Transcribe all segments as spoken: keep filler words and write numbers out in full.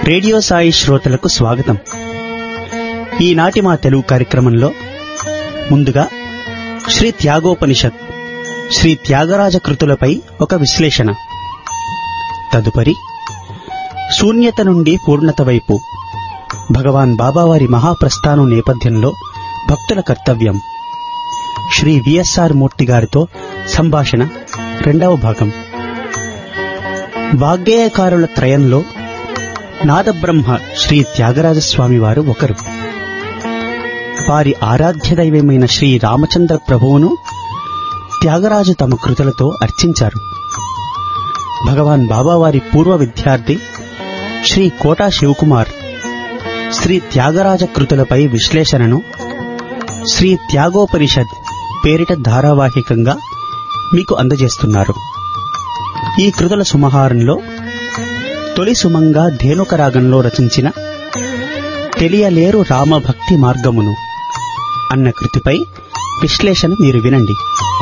Radio Sai శ్రోతలకు స్వాగతం. ఈనాటి మా తెలుగు కార్యక్రమంలో ముందుగా శ్రీ త్యాగోపనిషత్ శ్రీ త్యాగరాజ కృతులపై ఒక విశ్లేషణ, తదుపరి శూన్యత నుండి పూర్ణత వైపు భగవాన్ బాబావారి మహాప్రస్థానం నేపథ్యంలో భక్తుల కర్తవ్యం, శ్రీ విఎస్ఆర్ మూర్తి గారితో సంభాషణ రెండవ భాగం. వాగ్గేయకారుల త్రయంలో నాదబ్రహ్మ శ్రీ త్యాగరాజస్వామి వారు ఒకరు. వారి ఆరాధ్య దైవమైన శ్రీ రామచంద్ర ప్రభువును త్యాగరాజు తమ కృతులతో అర్చించారు. భగవాన్ బాబావారి పూర్వ విద్యార్థి శ్రీ కోటా శివకుమార్ శ్రీ త్యాగరాజ కృతులపై విశ్లేషణను శ్రీ త్యాగోపనిషత్ పేరిట ధారావాహికంగా మీకు అందజేస్తున్నారు. ఈ కృతుల సుమహారంలో తొలి సుమంగా ధేనుక రాగంలో రచించిన తెలియలేరు రామభక్తి మార్గమును అన్న కృతిపై విశ్లేషణ మీరు వినండి.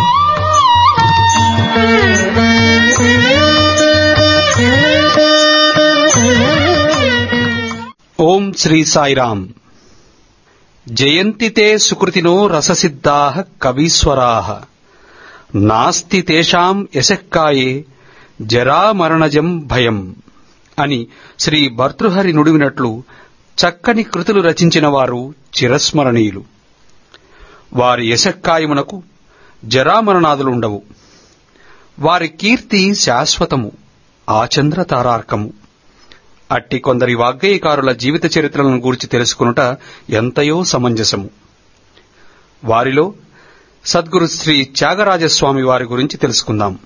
ఓం శ్రీ సాయిరామ్. జయంతి తే సుకృతినో రససిద్ధాః కవీశ్వరాః, నాస్తి తేషాం యశక్కాయే జరామరణజం భయం అని శ్రీ భర్తృహరి నుడివినట్లు చక్కని కృతులు రచించిన వారు చిరస్మరణీయులు. వారి యశక్కాయమునకు జరామరణాదులుండవు. వారి కీర్తి శాశ్వతము, ఆచంద్ర తారార్కము. అట్టి కొందరి వాగ్గేయకారుల జీవిత చరిత్రలను గూర్చి తెలుసుకునుట ఎంతయో సమంజసము. వారిలో సద్గురు శ్రీ త్యాగరాజస్వామి వారి గురించి తెలుసుకుందాం.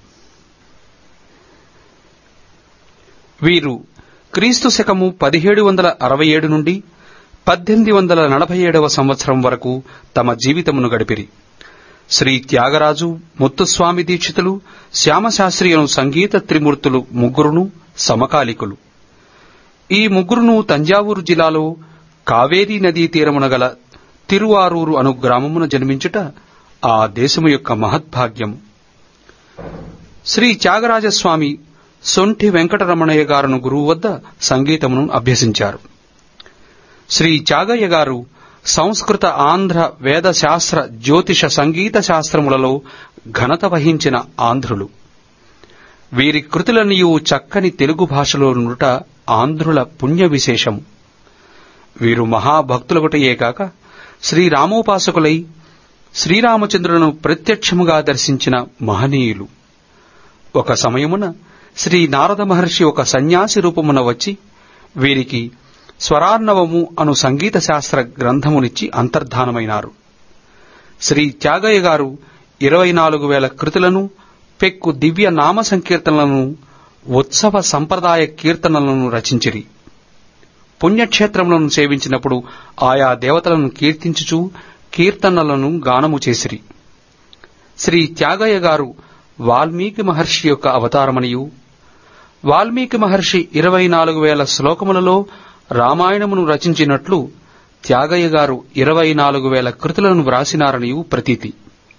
వీరు క్రీస్తు శకము పదిహేడు వందల అరవై ఏడు నుండి పద్దెనిమిది వందల నలభై ఏడవ సంవత్సరం వరకు తమ జీవితమును గడిపిరి. శ్రీ త్యాగరాజు, ముత్తుస్వామి దీక్షితులు, శ్యామశాస్త్రియను సంగీత త్రిమూర్తులు ముగ్గురును సమకాలికులు. ఈ ముగ్గురును తంజావూరు జిల్లాలో కావేరీ నదీ తీరమున గల తిరువారూరు అను గ్రామమున జన్మించుట ఆ దేశము యొక్క మహద్భాగ్యము. శ్రీ త్యాగరాజస్వామి సొంఠి వెంకటరమణయ్య గారును గురువు వద్ద సంగీతమును అభ్యసించారు. శ్రీ త్యాగయ్య గారు సంస్కృత, ఆంధ్ర, వేదశాస్త్ర, జ్యోతిష, సంగీత శాస్త్రములలో ఘనత వహించిన ఆంధ్రులు. వీరి కృతులన్నయూ చక్కని తెలుగు భాషలో నుట ఆంధ్రుల పుణ్య విశేషము. వీరు మహాభక్తులొకటయే కాక శ్రీరామోపాసకులై శ్రీరామచంద్రులను ప్రత్యక్షముగా దర్శించిన మహనీయులు. ఒక సమయమున శ్రీ నారద మహర్షి ఒక సన్యాసి రూపమున వచ్చి వీరికి స్వరార్ణవము అను సంగీత శాస్త్ర గ్రంథమునిచ్చి అంతర్ధానమైనారు. శ్రీ త్యాగయ్య గారు ఇరవై నాలుగు వేల కృతులను, పెక్కు దివ్య నామ సంకీర్తనలను, ఉత్సవ సంప్రదాయ కీర్తనలను రచించిరి. పుణ్యక్షేత్రములను సేవించినప్పుడు ఆయా దేవతలను కీర్తించుచూ కీర్తనలను గానము చేసిరి. శ్రీ త్యాగయ్య గారు వాల్మీకి మహర్షి యొక్క అవతారమనియు, వాల్మీకి మహర్షి ఇరవై నాలుగు వేల శ్లోకములలో రామాయణమును రచించినట్లు త్యాగయ్య గారు ఇరవై నాలుగు వేల కృతులను వ్రాసినారనియు ప్రతీతి.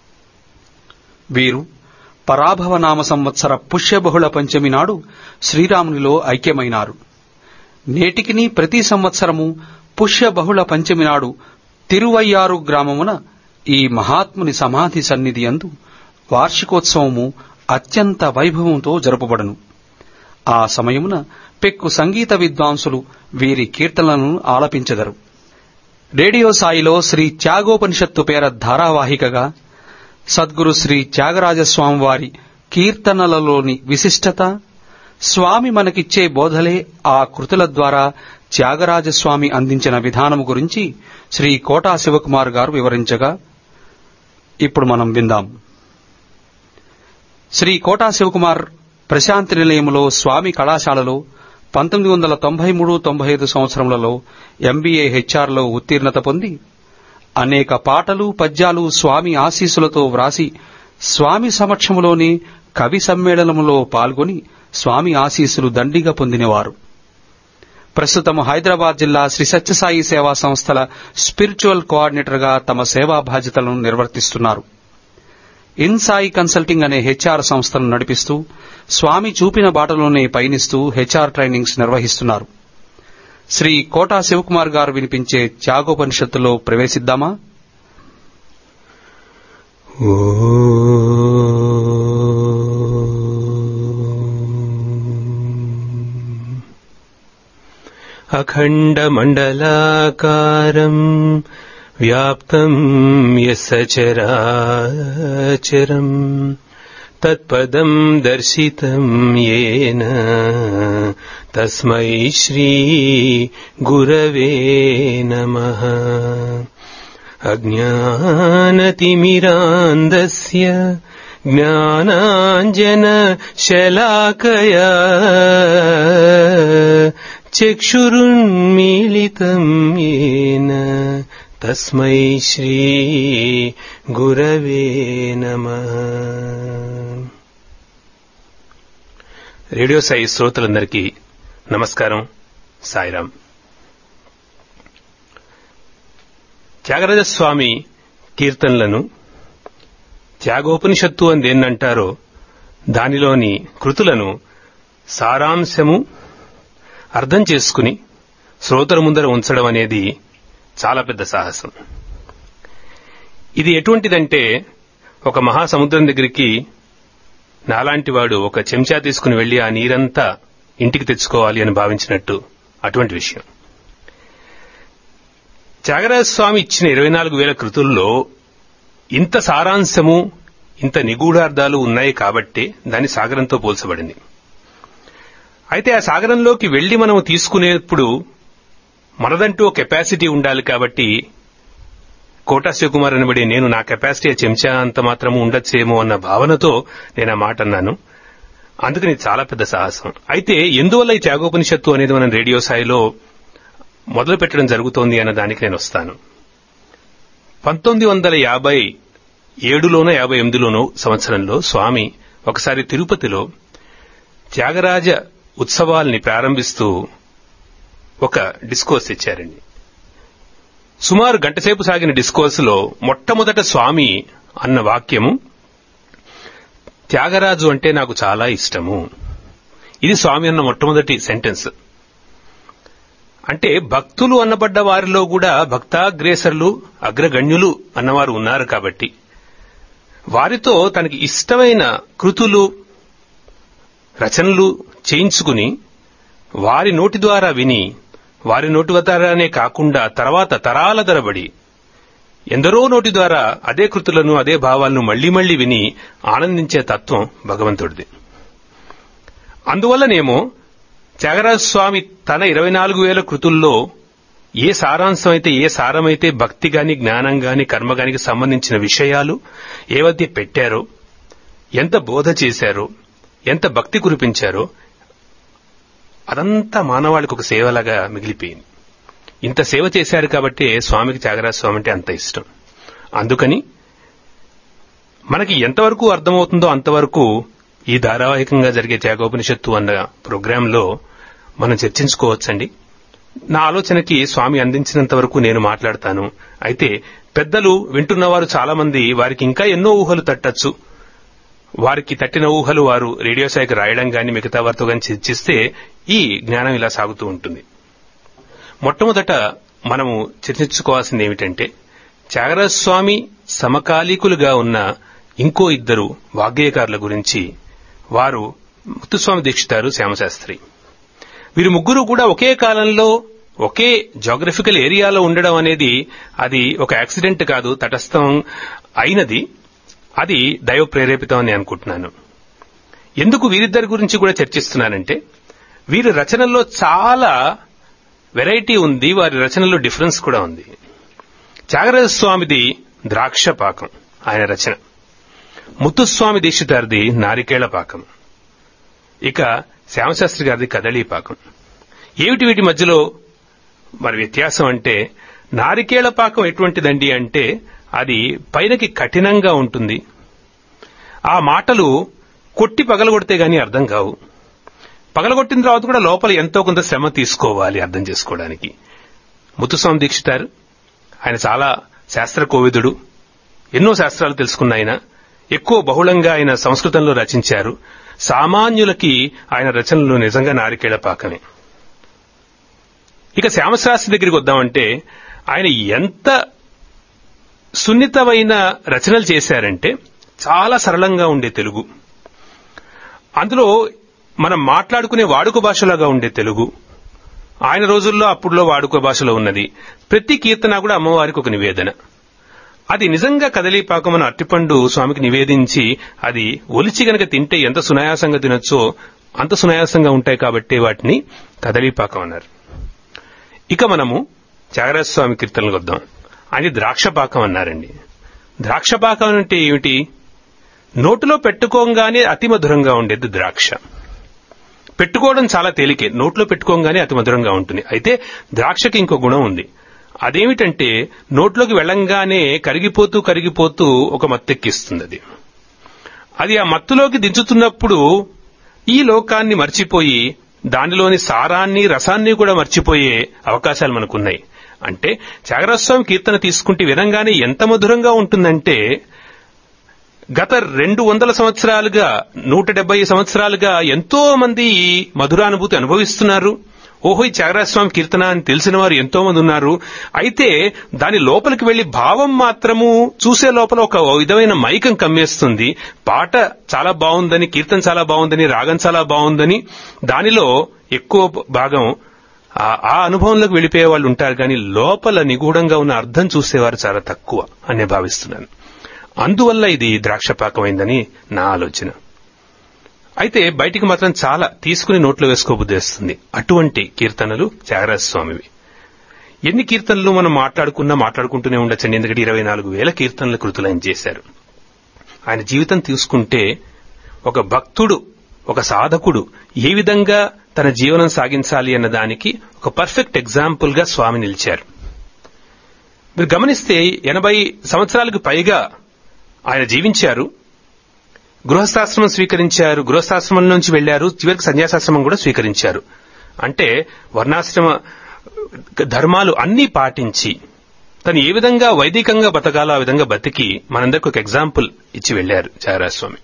వీరు పరాభవ నామ సంవత్సర పుష్యబహుళ పంచమి నాడు శ్రీరామునిలో ఐక్యమైనారు. నేటికిని ప్రతి సంవత్సరము పుష్యబహుళ పంచమి నాడు తిరువయ్యారు గ్రామమున ఈ మహాత్ముని సమాధి సన్నిధి యందు వార్షికోత్సవము అత్యంత వైభవంతో జరుపబడును. ఆ సమయమున పెక్కు సంగీత విద్వాంసులు వీరి కీర్తనలను ఆలపించెదరు. రేడియో సాయిలో శ్రీ త్యాగోపనిషత్తు పేర ధారావాహికగా సద్గురు శ్రీ త్యాగరాజస్వామి వారి కీర్తనలలోని విశిష్టత, స్వామి మనకిచ్చే బోధలే ఆ కృతుల ద్వారా త్యాగరాజస్వామి అందించిన విధానము గురించి శ్రీ కోటా శివకుమార్ గారు వివరించగా ఇప్పుడు మనం విందాం. శ్రీ కోటా శివకుమార్ ప్రశాంతి నిలయములో స్వామి కళాశాలలో పంతొమ్మిది వందల తొంభై మూడు తొంభై ఐదు సంవత్సరములలో ఎంబీఏ హెచ్ఆర్లో ఉత్తీర్ణత పొంది అనేక పాటలు, పద్యాలు స్వామి ఆశీస్సులతో వ్రాసి స్వామి సమక్షములోని కవి సమ్మేళనములో పాల్గొని స్వామి ఆశీస్సులు దండిగా పొందినవారు. ప్రస్తుతం హైదరాబాద్ జిల్లా శ్రీ సత్యసాయి సేవా సంస్థల స్పిరిచువల్ కోఆర్డినేటర్ గా తమ సేవా బాధ్యతలను నిర్వర్తిస్తున్నారు. ఇన్సాయి కన్సల్టింగ్ అనే హెచ్ఆర్ సంస్థను నడిపిస్తూ స్వామి చూపిన బాటలోనే పయనిస్తూ హెచ్ఆర్ ట్రైనింగ్స్ నిర్వహిస్తున్నారు. శ్రీ కోటా శివకుమార్ గారు వినిపించే త్యాగోపనిషత్తులో ప్రవేశిద్దామా? ఓ అఖండమండలాకారం వ్యాప్తం యస్య చరాచరం తత్పదం దర్శితం యేన తస్మై శ్రీ గురవే నమః. అజ్ఞానతిమిరాంధస్య జ్ఞానాంజనశలాకయా చక్షురున్మీలితం యేన తస్మై శ్రీ గురవే నమః. రేడియో సాయి శ్రోతలందరికీ నమస్కారం, సాయిరాం. త్యాగరాజస్వామి కీర్తనలను త్యాగోపనిషత్తు అని దేన్నంటారో దానిలోని కృతులను సారాంశము అర్థం చేసుకుని శ్రోతల ముందర ఉంచడం అనేది చాలా పెద్ద సాహసం. ఇది ఎటువంటిదంటే, ఒక మహాసముద్రం దగ్గరికి నాలాంటి వాడు ఒక చెంచా తీసుకుని వెళ్లి ఆ నీరంతా ఇంటికి తెచ్చుకోవాలి అని భావించినట్టు అటువంటి విషయం. త్యాగరాజస్వామి ఇచ్చిన ఇరవై నాలుగు వేల కృతుల్లో ఇంత సారాంశము, ఇంత నిగూఢార్థాలు ఉన్నాయి కాబట్టే దాని సాగరంతో పోల్చబడింది. అయితే ఆ సాగరంలోకి వెళ్లి మనం తీసుకునేప్పుడు మనదంటూ కెపాసిటీ ఉండాలి. కాబట్టి కోటా శివకుమార్ అనబడి నేను నా కెపాసిటీ చెంచా అంత మాత్రము ఉండొచ్చేమో అన్న భావనతో నేను ఆ మాట అన్నాను. అందుకని చాలా పెద్ద సాహసం. అయితే ఎందువల్ల ఈ త్యాగోపనిషత్తు అనేది మనం రేడియో స్థాయిలో మొదలు పెట్టడం జరుగుతోంది అన్న దానికి నేను వస్తాను. పంతొమ్మిది వందల యాభై ఏడులోనో యాభై ఎనిమిదిలోనో సంవత్సరంలో స్వామి ఒకసారి తిరుపతిలో త్యాగరాజ ఉత్సవాల్ని ప్రారంభిస్తూ ఒక డిస్కోర్స్ ఇచ్చారండి. సుమారు గంటసేపు సాగిన డిస్కోర్స్ లో మొట్టమొదట స్వామి అన్న వాక్యము, త్యాగరాజు అంటే నాకు చాలా ఇష్టము. ఇది స్వామి అన్న మొట్టమొదటి సెంటెన్స్. అంటే భక్తులు అన్నబడ్డ వారిలో కూడా భక్తాగ్రేసరులు, అగ్రగణ్యులు అన్నవారు ఉన్నారు. కాబట్టి వారితో తనకి ఇష్టమైన కృతులు, రచనలు చేయించుకుని వారి నోటి ద్వారా విని, వారి నోటి ద్వారానే కాకుండా తర్వాత తరాల తరబడి ఎందరో నోటి ద్వారా అదే కృతులను, అదే భావాలను మళ్లీ మళ్లీ విని ఆనందించే తత్వం భగవంతుడిది. అందువల్లనేమో త్యాగరాజస్వామి తన ఇరవై నాలుగు వేల కృతుల్లో ఏ సారాంశం అయితే, ఏ సారమైతే భక్తి గాని, జ్ఞానం గాని, కర్మగానికి సంబంధించిన విషయాలు ఏవైతే పెట్టారో, ఎంత బోధ చేశారో, ఎంత భక్తి కురిపించారో, అదంతా మానవాళికి ఒక సేవలాగా మిగిలిపోయింది. ఇంత సేవ చేశారు కాబట్టి స్వామికి త్యాగరాజస్వామి అంటే అంత ఇష్టం. అందుకని మనకి ఎంతవరకు అర్థమవుతుందో అంతవరకు ఈ ధారావాహికంగా జరిగే త్యాగోపనిషత్తు అన్న ప్రోగ్రాంలో మనం చర్చించుకోవచ్చండి. నా ఆలోచనకి స్వామి అందించినంత వరకు నేను మాట్లాడతాను. అయితే పెద్దలు వింటున్నవారు చాలా మంది, వారికి ఇంకా ఎన్నో ఊహలు తట్టచ్చు. వారికి తట్టిన ఊహలు వారు రేడియో సాయికి రాయడం గాని, మిగతా వారితో గాని చర్చిస్తే ఈ జ్ఞానం ఇలా సాగుతూ ఉంటుంది. మొట్టమొదట మనము చర్చించుకోవాల్సింది ఏమిటంటే, త్యాగరాజస్వామి సమకాలీకులుగా ఉన్న ఇంకో ఇద్దరు వాగ్గేయకారుల గురించి. వారు ముత్తుస్వామి దీక్షితారు, శ్యామశాస్త్రి. వీరు ముగ్గురు కూడా ఒకే కాలంలో ఒకే జాగ్రఫికల్ ఏరియాలో ఉండడం అనేది అది ఒక యాక్సిడెంట్ కాదు, తటస్థం అయినది. అది దైవ ప్రేరేపితం అని అనుకుంటున్నాను. ఎందుకు వీరిద్దరి గురించి కూడా చర్చిస్తున్నానంటే, వీరి రచనల్లో చాలా వెరైటీ ఉంది, వారి రచనల్లో డిఫరెన్స్ కూడా ఉంది. త్యాగరాజస్వామిది ద్రాక్ష పాకం ఆయన రచన, ముత్తుస్వామి దీక్షితారిది నారికేళ పాకం, ఇక శ్యామశాస్త్రి గారిది కదళీ పాకం. ఏమిటి వీటి మధ్యలో మరి వ్యత్యాసం అంటే, నారికేళ పాకం ఎటువంటిదండి అంటే అది పైనకి కఠినంగా ఉంటుంది. ఆ మాటలు కొట్టి పగలగొడితే గాని అర్థం కావు. పగలగొట్టిన తర్వాత కూడా లోపల ఎంతో కొంత శ్రమ తీసుకోవాలి అర్థం చేసుకోవడానికి. ముత్తుస్వామి దీక్షితారు ఆయన చాలా శాస్త్ర కోవిదుడు, ఎన్నో శాస్త్రాలు తెలుసుకున్న ఆయన, ఎక్కువ బహుళంగా ఆయన సంస్కృతంలో రచించారు. సామాన్యులకి ఆయన రచనలు నిజంగా నారికేళ పాకమే. ఇక శ్యామశాస్త్రి దగ్గరికి వద్దామంటే ఆయన ఎంత సున్నితమైన రచనలు చేశారంటే చాలా సరళంగా ఉండే తెలుగు, అందులో మనం మాట్లాడుకునే వాడుక భాషలాగా ఉండే తెలుగు, ఆయన రోజుల్లో అప్పుడులో వాడుక భాషలో ఉన్నది. ప్రతి కీర్తన కూడా అమ్మవారికి ఒక నివేదన. అది నిజంగా కదలీపాకం అని అట్టిపండు స్వామికి నివేదించి అది ఒలిచి గనక తింటే ఎంత సునాయాసంగా తినొచ్చో అంత సునాయాసంగా ఉంటాయి కాబట్టి వాటిని కదలీపాకం అన్నారు. ఇక మనము త్యాగరాజ స్వామి కీర్తనలకు వద్దాం. ఆయన ద్రాక్షపాకం అన్నారండి. ద్రాక్షపాకం అంటే ఏమిటి? నోటిలో పెట్టుకోగానే అతి మధురంగా ఉండేది ద్రాక్ష. పెట్టుకోవడం చాలా తేలికే, నోట్లో పెట్టుకోగానే అతి మధురంగా ఉంటుంది. అయితే ద్రాక్షకి ఇంకో గుణం ఉంది. అదేమిటంటే నోట్లోకి వెళ్ళంగానే కరిగిపోతూ కరిగిపోతూ ఒక మత్తెక్కిస్తుంది. అది అది ఆ మత్తులోకి దించుతున్నప్పుడు ఈ లోకాన్ని మర్చిపోయి దానిలోని సారాన్ని రసాన్ని కూడా మర్చిపోయే అవకాశాలు మనకున్నాయి. అంటే త్యాగరాజస్వామి కీర్తన తీసుకుంటే వినంగానే ఎంత మధురంగా ఉంటుందంటే గత రెండు వందల సంవత్సరాలుగా నూట డెబ్బై సంవత్సరాలుగా ఎంతో మంది ఈ మధురానుభూతి అనుభవిస్తున్నారు. ఓహో, ఈ త్యాగరాజస్వామి కీర్తన అని తెలిసిన వారు ఎంతో మంది ఉన్నారు. అయితే దాని లోపలికి వెళ్లి భావం మాత్రము చూసే లోపల ఒక విధమైన మైకం కమ్మేస్తుంది. పాట చాలా బాగుందని, కీర్తన చాలా బాగుందని, రాగం చాలా బాగుందని దానిలో ఎక్కువ భాగం ఆ అనుభవంలోకి వెళ్లిపోయే వాళ్ళు ఉంటారు. కానీ లోపల నిగూఢంగా ఉన్న అర్థం చూసేవారు చాలా తక్కువ అనే భావిస్తున్నాను. అందువల్ల ఇది ద్రాక్షపాకమైందని నా ఆలోచన. అయితే బయటికి మాత్రం చాలా తీసుకుని నోట్లో వేసుకోబుద్దేస్తుంది. అటువంటి కీర్తనలు త్యాగరాజస్వామివి. ఎన్ని కీర్తనలు మనం మాట్లాడుకున్నా మాట్లాడుకుంటూనే ఉండొచ్చండి. ఎందుకంటే ఇరవై నాలుగు వేల కీర్తనల కృతులు ఆయన చేశారు. ఆయన జీవితం తీసుకుంటే ఒక భక్తుడు, ఒక సాధకుడు ఏ విధంగా తన జీవనం సాగించాలి అన్న దానికి ఒక పర్ఫెక్ట్ ఎగ్జాంపుల్ గా స్వామి నిలిచారు. మీరు గమనిస్తే ఎనభై సంవత్సరాలకు పైగా ఆయన జీవించారు. గృహస్థాశ్రమం స్వీకరించారు, గృహస్థాశ్రమం నుంచి వెళ్లారు, చివరికి సన్యాసాశ్రమం కూడా స్వీకరించారు. అంటే వర్ణాశ్రమ ధర్మాలు అన్నీ పాటించి తను ఏ విధంగా వైదికంగా బతకాలో ఆ విధంగా బతికి మనందరికి ఒక ఎగ్జాంపుల్ ఇచ్చి వెళ్లారు త్యాగరాజస్వామి.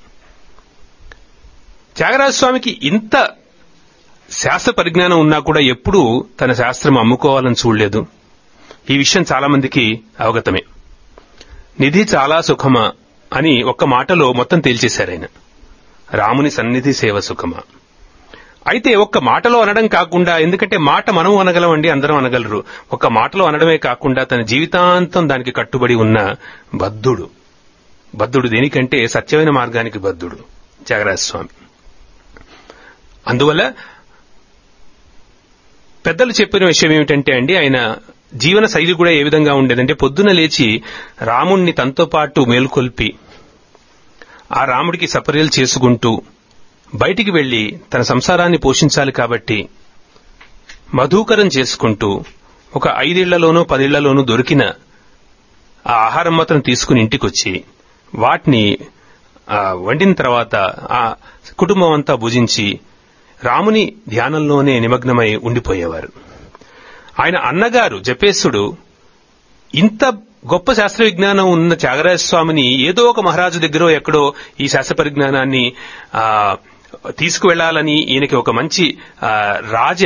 త్యాగరాజస్వామికి ఇంత శాస్త్ర పరిజ్ఞానం ఉన్నా కూడా ఎప్పుడూ తన శాస్త్రం అమ్ముకోవాలని చూడలేదు. ఈ విషయం చాలా మందికి అవగతమే. నిధి చాలా సుఖమా అని ఒక్క మాటలో మొత్తం తేల్చేశారు ఆయన. రాముని సన్నిధి సేవ సుఖమా. అయితే ఒక్క మాటలో అనడం కాకుండా, ఎందుకంటే మాట మనం అనగలమండి, అందరం అనగలరు. ఒక్క మాటలో అనడమే కాకుండా తన జీవితాంతం దానికి కట్టుబడి ఉన్న బద్ధుడు. బద్ధుడు దేనికంటే సత్యమైన మార్గానికి బద్ధుడు త్యాగరాజస్వామి. అందువల్ల పెద్దలు చెప్పిన విషయం ఏమిటంటే అండి, ఆయన జీవన శైలి కూడా ఏ విధంగా ఉండేదంటే పొద్దున లేచి రాముణ్ణి తనతో పాటు మేల్కొల్పి ఆ రాముడికి సపర్యలు చేసుకుంటూ బయటికి వెళ్లి తన సంసారాన్ని పోషించాలి కాబట్టి మధుకరం చేసుకుంటూ ఒక ఐదేళ్లలోనూ పదేళ్లలోనూ దొరికిన ఆ ఆహారం మాత్రం తీసుకుని ఇంటికొచ్చి వాటిని వండిన తర్వాత ఆ కుటుంబం అంతా భుజించి రాముని ధ్యానంలోనే నిమగ్నమై ఉండిపోయేవారు. ఆయన అన్నగారు జపేశుడు ఇంత గొప్ప శాస్త్ర విజ్ఞానం ఉన్న త్యాగరాజస్వామిని ఏదో ఒక మహారాజు దగ్గర ఎక్కడో ఈ శాస్త్ర పరిజ్ఞానాన్ని తీసుకువెళ్లాలని, ఈయనకి ఒక మంచి రాజ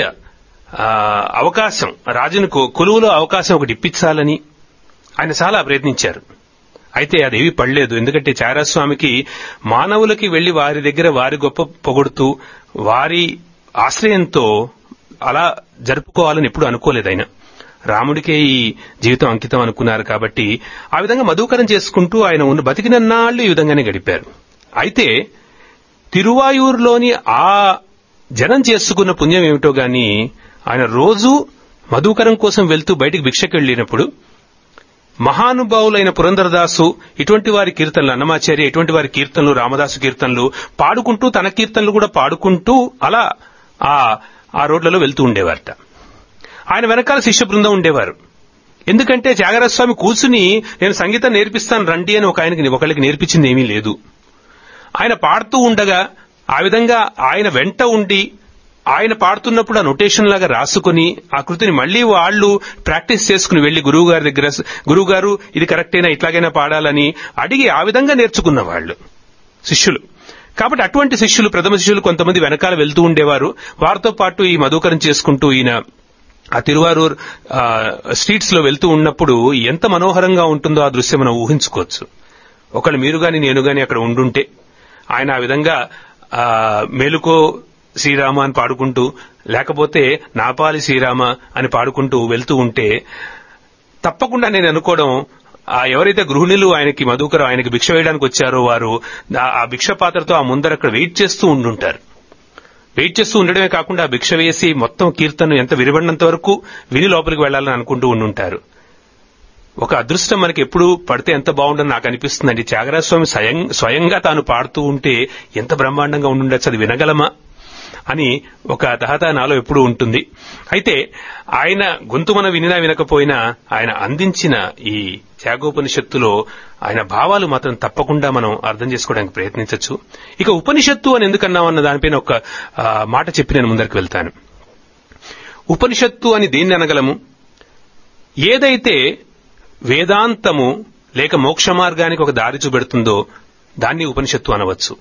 అవకాశం, రాజును కొలువులో అవకాశం ఒకటి ఇప్పించాలని ఆయన చాలా ప్రయత్నించారు. అయితే అదేవి పడలేదు. ఎందుకంటే త్యాగరాజస్వామికి మానవులకి వెళ్లి వారి దగ్గర వారి గొప్ప పొగుడుతూ వారి ఆశ్రయంతో అలా జరుపుకోవాలని ఎప్పుడు అనుకోలేదు. ఆయన రాముడికే ఈ జీవితం అంకితం అనుకున్నారు కాబట్టి ఆ విధంగా మధుకరం చేసుకుంటూ ఆయన ఉన్న బతికినన్నాళ్లు ఈ విధంగానే గడిపారు. అయితే తిరువాయూరులోని ఆ జనం చేసుకున్న పుణ్యం ఏమిటో గాని ఆయన రోజూ మధుకరం కోసం వెళ్తూ బయటికి భిక్షకు వెళ్లినప్పుడు మహానుభావులైన పురంధరదాసు ఇటువంటి వారి కీర్తనలు, అన్నమాచార్య ఇటువంటి వారి కీర్తనలు, రామదాసు కీర్తనలు పాడుకుంటూ తన కీర్తనలు కూడా పాడుకుంటూ అలా ఆ ఆ రోడ్లలో వెళ్తూ ఉండేవారట. ఆయన వెనకాల శిష్య బృందం ఉండేవారు. ఎందుకంటే త్యాగరాజస్వామి కూర్చుని నేను సంగీతం నేర్పిస్తాను రండి అని ఒక ఆయనకి ఒకళ్ళకి నేర్పించింది ఏమీ లేదు. ఆయన పాడుతూ ఉండగా ఆ విధంగా ఆయన వెంట ఉండి ఆయన పాడుతున్నప్పుడు ఆ నొటేషన్ లాగా రాసుకుని ఆ కృతిని మళ్లీ వాళ్లు ప్రాక్టీస్ చేసుకుని వెళ్లి గురువు గారి దగ్గర, గురువు గారు ఇది కరెక్టేనా, ఇట్లాగైనా పాడాలని అడిగి ఆ విధంగా నేర్చుకున్న వాళ్ళు శిష్యులు. కాబట్టి అటువంటి శిష్యులు, ప్రథమ శిష్యులు కొంతమంది వెనకాల వెళ్తూ ఉండేవారు. వారితో పాటు ఈ మధుకరం చేసుకుంటూ ఈయన ఆ తిరువారూర్ స్ట్రీట్స్ లో వెళ్తూ ఉన్నప్పుడు ఎంత మనోహరంగా ఉంటుందో ఆ దృశ్యం మనం ఊహించుకోవచ్చు. ఒకళ్ళు మీరు గాని నేను గాని అక్కడ ఉండుంటే ఆయన ఆ విధంగా మేలుకో శ్రీరామ అని పాడుకుంటూ, లేకపోతే నాపాలి శ్రీరామ అని పాడుకుంటూ వెళ్తూ ఉంటే తప్పకుండా నేను అనుకోవడం, ఆ ఎవరైతే గృహిణులు ఆయనకి మధుకర ఆయనకి భిక్ష వేయడానికి వచ్చారో వారు ఆ భిక్ష పాత్రతో ఆ ముందర అక్కడ వెయిట్ చేస్తూ ఉండుంటారు. వెయిట్ చేస్తూ ఉండడమే కాకుండా భిక్ష వేసి మొత్తం కీర్తన ఎంత వినబడినంత వరకు విని లోపలికి వెళ్లాలని అనుకుంటూ ఉండుంటారు. ఒక అదృష్టం మనకి ఎప్పుడు పడితే ఎంత బాగుండని నాకు అనిపిస్తుందండి. త్యాగరాజ స్వామి స్వయం స్వయంగా తాను పాడుతూ ఉంటే ఎంత బ్రహ్మాండంగా ఉండుండొచ్చు, అది వినగలమా అని ఒక తహత నాలో ఎప్పుడూ ఉంటుంది. అయితే ఆయన గొంతు మనం వినినా వినకపోయినా ఆయన అందించిన ఈ త్యాగోపనిషత్తులో ఆయన భావాలు మాత్రం తప్పకుండా మనం అర్థం చేసుకోవడానికి ప్రయత్నించవచ్చు. ఇక ఉపనిషత్తు అని ఎందుకన్నామన్న దానిపైన ఒక మాట చెప్పి నేను ముందరికి వెళ్తాను. ఉపనిషత్తు అని దేన్ని అనగలము? ఏదైతే వేదాంతము లేక మోక్ష మార్గానికి ఒక దారి చూపెడుతుందో దాన్ని ఉపనిషత్తు అనవచ్చు.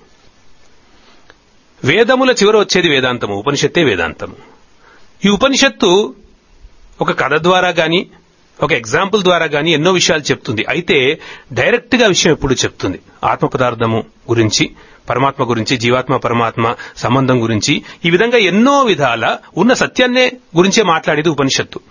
వేదముల చివర వచ్చేది వేదాంతము, ఉపనిషత్తే వేదాంతము. ఈ ఉపనిషత్తు ఒక కథ ద్వారా గాని ఒక ఎగ్జాంపుల్ ద్వారా గాని ఎన్నో విషయాలు చెప్తుంది. అయితే డైరెక్ట్ గా విషయం ఎప్పుడు చెప్తుంది? ఆత్మ పదార్థము గురించి, పరమాత్మ గురించి, జీవాత్మ పరమాత్మ సంబంధం గురించి, ఈ విధంగా ఎన్నో విధాల ఉన్న సత్యాన్నే గురించే మాట్లాడేది ఉపనిషత్తు.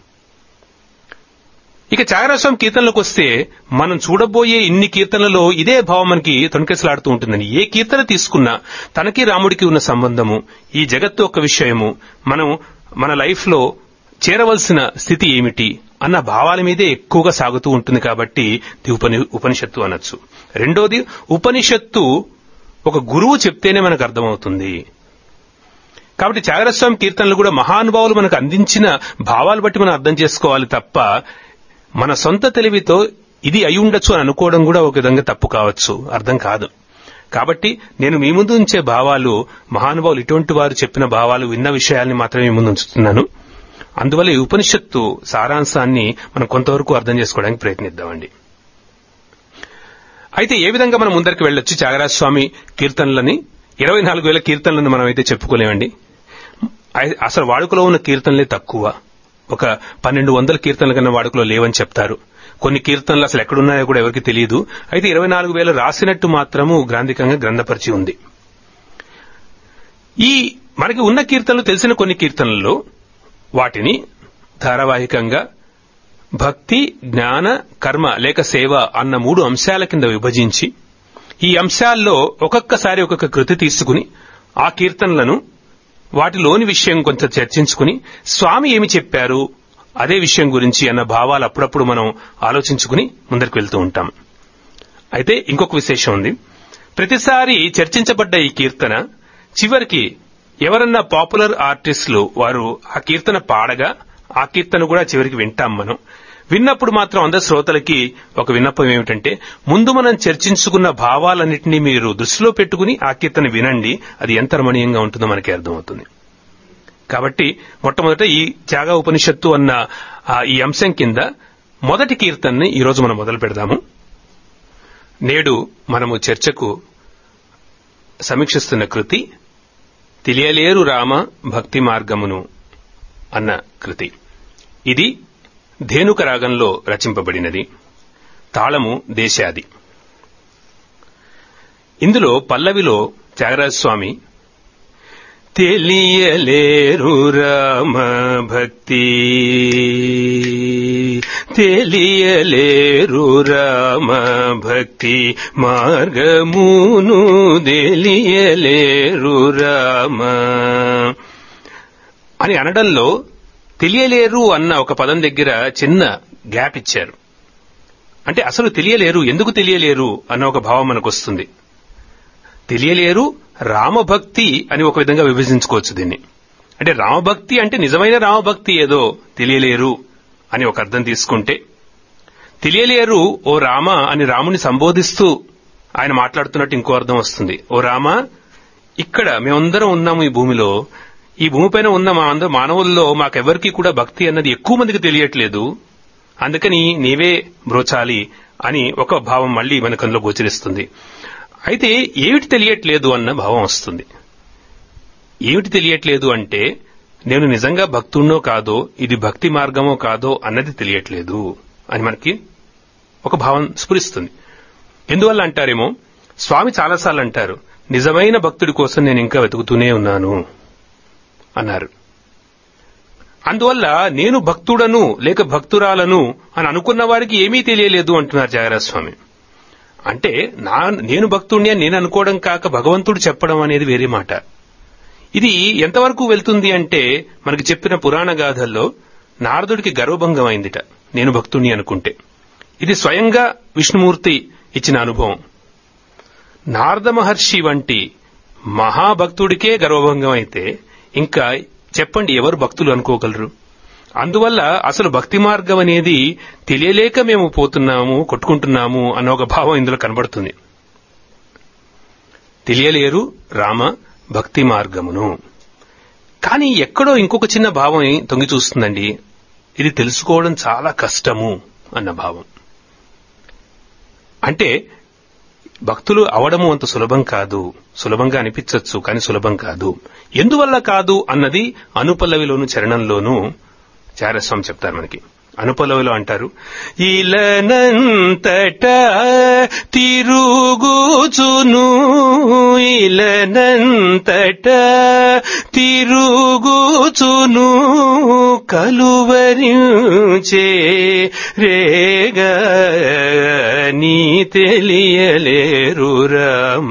ఇక త్యాగరాజ స్వామి కీర్తనలకు వస్తే మనం చూడబోయే ఇన్ని కీర్తనలలో ఇదే భావం మనకి తొణికెసలాడుతూ ఉంటుందని. ఏ కీర్తన తీసుకున్నా తనకి రాముడికి ఉన్న సంబంధము, ఈ జగత్తు ఒక విషయము, మనం మన లైఫ్ లో చేరవలసిన స్థితి ఏమిటి అన్న భావాల మీదే ఎక్కువగా సాగుతూ ఉంటుంది. కాబట్టి ఉపని ఉపనిషత్తు అనొచ్చు. రెండోది, ఉపనిషత్తు ఒక గురువు చెప్తేనే మనకు అర్థమవుతుంది. కాబట్టి త్యాగరాజ స్వామి కీర్తనలు కూడా మహానుభావులు మనకు అందించిన భావాలు బట్టి మనం అర్థం చేసుకోవాలి తప్ప మన సొంత తెలివితో ఇది అయి ఉండొచ్చు అని అనుకోవడం కూడా ఒక విధంగా తప్పు కావచ్చు, అర్థం కాదు. కాబట్టి నేను మీ ముందు ఉంచే భావాలు మహానుభావులు ఇటువంటి వారు చెప్పిన భావాలు, విన్న విషయాల్ని మాత్రమే మీ ముందు ఉంచుతున్నాను. అందువల్ల ఈ ఉపనిషత్తు సారాంశాన్ని మనం కొంతవరకు అర్థం చేసుకోవడానికి ప్రయత్నిద్దామండి. అయితే ఏ విధంగా మనం ముందరికి వెళ్ళొచ్చు? త్యాగరాజ స్వామి కీర్తనలని ఇరవై నాలుగు వేల కీర్తనలను మనం అయితే చెప్పుకోలేమండి. అసలు వాడుకలో ఉన్న కీర్తనలే తక్కువ. ఒక పన్నెండు వందల కీర్తనల కన్నా వాడుకలో లేవని చెప్తారు. కొన్ని కీర్తనలు అసలు ఎక్కడున్నాయో కూడా ఎవరికి తెలియదు. అయితే ఇరవై నాలుగు వేల రాసినట్టు మాత్రము గ్రాంధికంగా గ్రంథపరిచి ఉంది. ఈ మనకి ఉన్న కీర్తనలు తెలిసిన కొన్ని కీర్తనల్లో వాటిని ధారావాహికంగా భక్తి, జ్ఞాన, కర్మ లేక సేవ అన్న మూడు అంశాల కింద విభజించి ఈ అంశాల్లో ఒక్కొక్కసారి ఒక్కొక్క కృతి తీసుకుని ఆ కీర్తనలను వాటిలోని విషయం కొంచెం చర్చించుకుని స్వామి ఏమి చెప్పారు అదే విషయం గురించి అన్న భావాలు అప్పుడప్పుడు మనం ఆలోచించుకుని ముందరికి వెళ్తూ ఉంటాం. అయితే ఇంకొక విశేషం ఉంది. ప్రతిసారి చర్చించబడ్డ ఈ కీర్తన చివరికి ఎవరన్నా పాపులర్ ఆర్టిస్టులు వారు ఆ కీర్తన పాడగా ఆ కీర్తన కూడా చివరికి వింటాం మనం. విన్నప్పుడు మాత్రం అందరి శ్రోతలకి ఒక విన్నపం ఏమిటంటే, ముందు మనం చర్చించుకున్న భావాలన్నింటినీ మీరు దృష్టిలో పెట్టుకుని ఆ కీర్తన వినండి, అది ఎంత రమణీయంగా ఉంటుందో మనకి అర్థమవుతుంది. కాబట్టి మొట్టమొదట ఈ త్యాగ ఉపనిషత్తు అన్న ఈ అంశం కింద మొదటి కీర్తనని ఈ రోజు మనం మొదలు పెడదాము. నేడు మనము చర్చకు సమీక్షిస్తున్న కృతి తెలియలేరు రామ భక్తి మార్గమును అన్న కృతి. ఇది ధేనుక రాగంలో రచింపబడినది. తాళము దేశాది. ఇందులో పల్లవిలో త్యాగరాజస్వామి తెలియలేరు రామ భక్తి తెలియలేరు రామ భక్తి మార్గమును తెలియలేరు రామ అని అనడంలో తెలియలేరు అన్న ఒక పదం దగ్గర చిన్న గ్యాప్ ఇచ్చారు. అంటే అసలు తెలియలేరు, ఎందుకు తెలియలేరు అన్న ఒక భావం మనకు వస్తుంది. తెలియలేరు రామభక్తి అని ఒక విధంగా విభజించుకోవచ్చు దీన్ని. అంటే రామభక్తి అంటే నిజమైన రామభక్తి ఏదో తెలియలేరు అని ఒక అర్థం తీసుకుంటే, తెలియలేరు ఓ రామ అని రాముని సంబోధిస్తూ ఆయన మాట్లాడుతున్నట్టు ఇంకో అర్థం వస్తుంది. ఓ రామ, ఇక్కడ మేమందరం ఉన్నాము ఈ భూమిలో, ఈ భూమిపైన ఉన్న మా అందరూ మానవుల్లో మాకెవరికీ కూడా భక్తి అన్నది ఎక్కువ మందికి తెలియట్లేదు, అందుకని నీవే బ్రోచాలి అని ఒక భావం మళ్లీ మనకు అందులో గోచరిస్తుంది. అయితే ఏమిటి తెలియట్లేదు అన్న భావం వస్తుంది. ఏమిటి తెలియట్లేదు అంటే నేను నిజంగా భక్తుడినో కాదో, ఇది భక్తి మార్గమో కాదో అన్నది తెలియట్లేదు అని మనకి ఒక భావం స్ఫురిస్తుంది. ఎందువల్ల అంటారేమో, స్వామి చాలాసార్లు అంటారు, నిజమైన భక్తుడి కోసం నేను ఇంకా వెతుకుతూనే ఉన్నాను అన్నారు. అందువల్ల నేను భక్తుడను లేక భక్తురాలను అని అనుకున్న వారికి ఏమీ తెలియలేదు అంటున్నారు త్యాగరాజ స్వామి. అంటే నా నేను భక్తుడిని అని నేను అనుకోవడం కాక భగవంతుడు చెప్పడం అనేది వేరే మాట. ఇది ఎంతవరకు వెళ్తుంది అంటే, మనకి చెప్పిన పురాణ గాథల్లో నారదుడికి గర్వభంగం అయిందిట నేను భక్తుడిని అనుకుంటే. ఇది స్వయంగా విష్ణుమూర్తి ఇచ్చిన అనుభవం. నారద మహర్షి వంటి మహాభక్తుడికే గర్వభంగం అయితే ఇంకా చెప్పండి ఎవరు భక్తులు అనుకోగలరు? అందువల్ల అసలు భక్తి మార్గం అనేది తెలియలేక మేము పోతున్నాము, కొట్టుకుంటున్నాము అన్న ఒక భావం ఇందులో కనబడుతుంది. తెలియలేరు రామ భక్తి మార్గమును. కానీ ఎక్కడో ఇంకొక చిన్న భావం తొంగి చూస్తుందండి, ఇది తెలుసుకోవడం చాలా కష్టము అన్న భావం. అంటే భక్తులు అవడము అంత సులభం కాదు, సులభంగా అనిపించవచ్చు కానీ సులభం కాదు. ఎందువల్ల కాదు అన్నది అనుపల్లవిలోను చరణంలోనూ చారస్వామి చెప్తారు మనకి. అనుపల్లవిలో అంటారు, ఇలనంతట తిరుగుచును ఇలనంతట తిరుగుచును కలువరించే రేగా నీ తెలియలేరు రామ.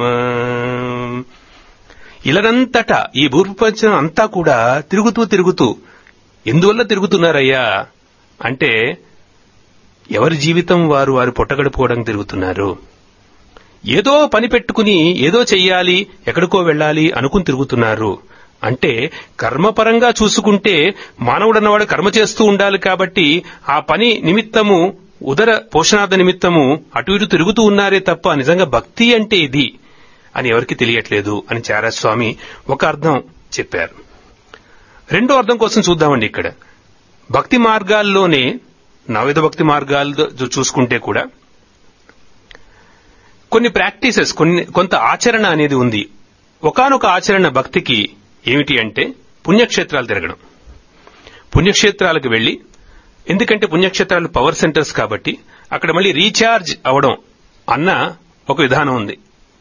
ఇలనంతటా ఈ భూప్రపంచం అంతా కూడా తిరుగుతూ తిరుగుతూ ఎందువల్ల తిరుగుతున్నారయ్యా అంటే, ఎవరి జీవితం వారు వారు పొట్టగడుపుకోవడం తిరుగుతున్నారు. ఏదో పని పెట్టుకుని ఏదో చెయ్యాలి, ఎక్కడికో వెళ్లాలి అనుకుని తిరుగుతున్నారు. అంటే కర్మపరంగా చూసుకుంటే మానవుడన్నవాడు కర్మ చేస్తూ ఉండాలి కాబట్టి ఆ పని నిమిత్తము, ఉదర పోషణార్థ నిమిత్తము అటు ఇటు తిరుగుతూ ఉన్నారే తప్ప నిజంగా భక్తి అంటే ఇది అని ఎవరికి తెలియట్లేదు అని చారస్వామి ఒక అర్థం చెప్పారు. రెండో అర్థం కోసం చూద్దామండి. ఇక్కడ భక్తి మార్గాల్లోనే నవవిధ భక్తి మార్గాలు చూసుకుంటే కూడా కొన్ని ప్రాక్టీసెస్, కొన్ని కొంత ఆచరణ అనేది ఉంది. ఒకానొక ఆచరణ భక్తికి ఏమిటి అంటే పుణ్యక్షేత్రాలు తిరగడం. పుణ్యక్షేత్రాలకు వెళ్లి, ఎందుకంటే పుణ్యక్షేత్రాలు పవర్ సెంటర్స్ కాబట్టి అక్కడ మళ్ళీ రీఛార్జ్ అవడం అన్న ఒక విధానం ఉంది.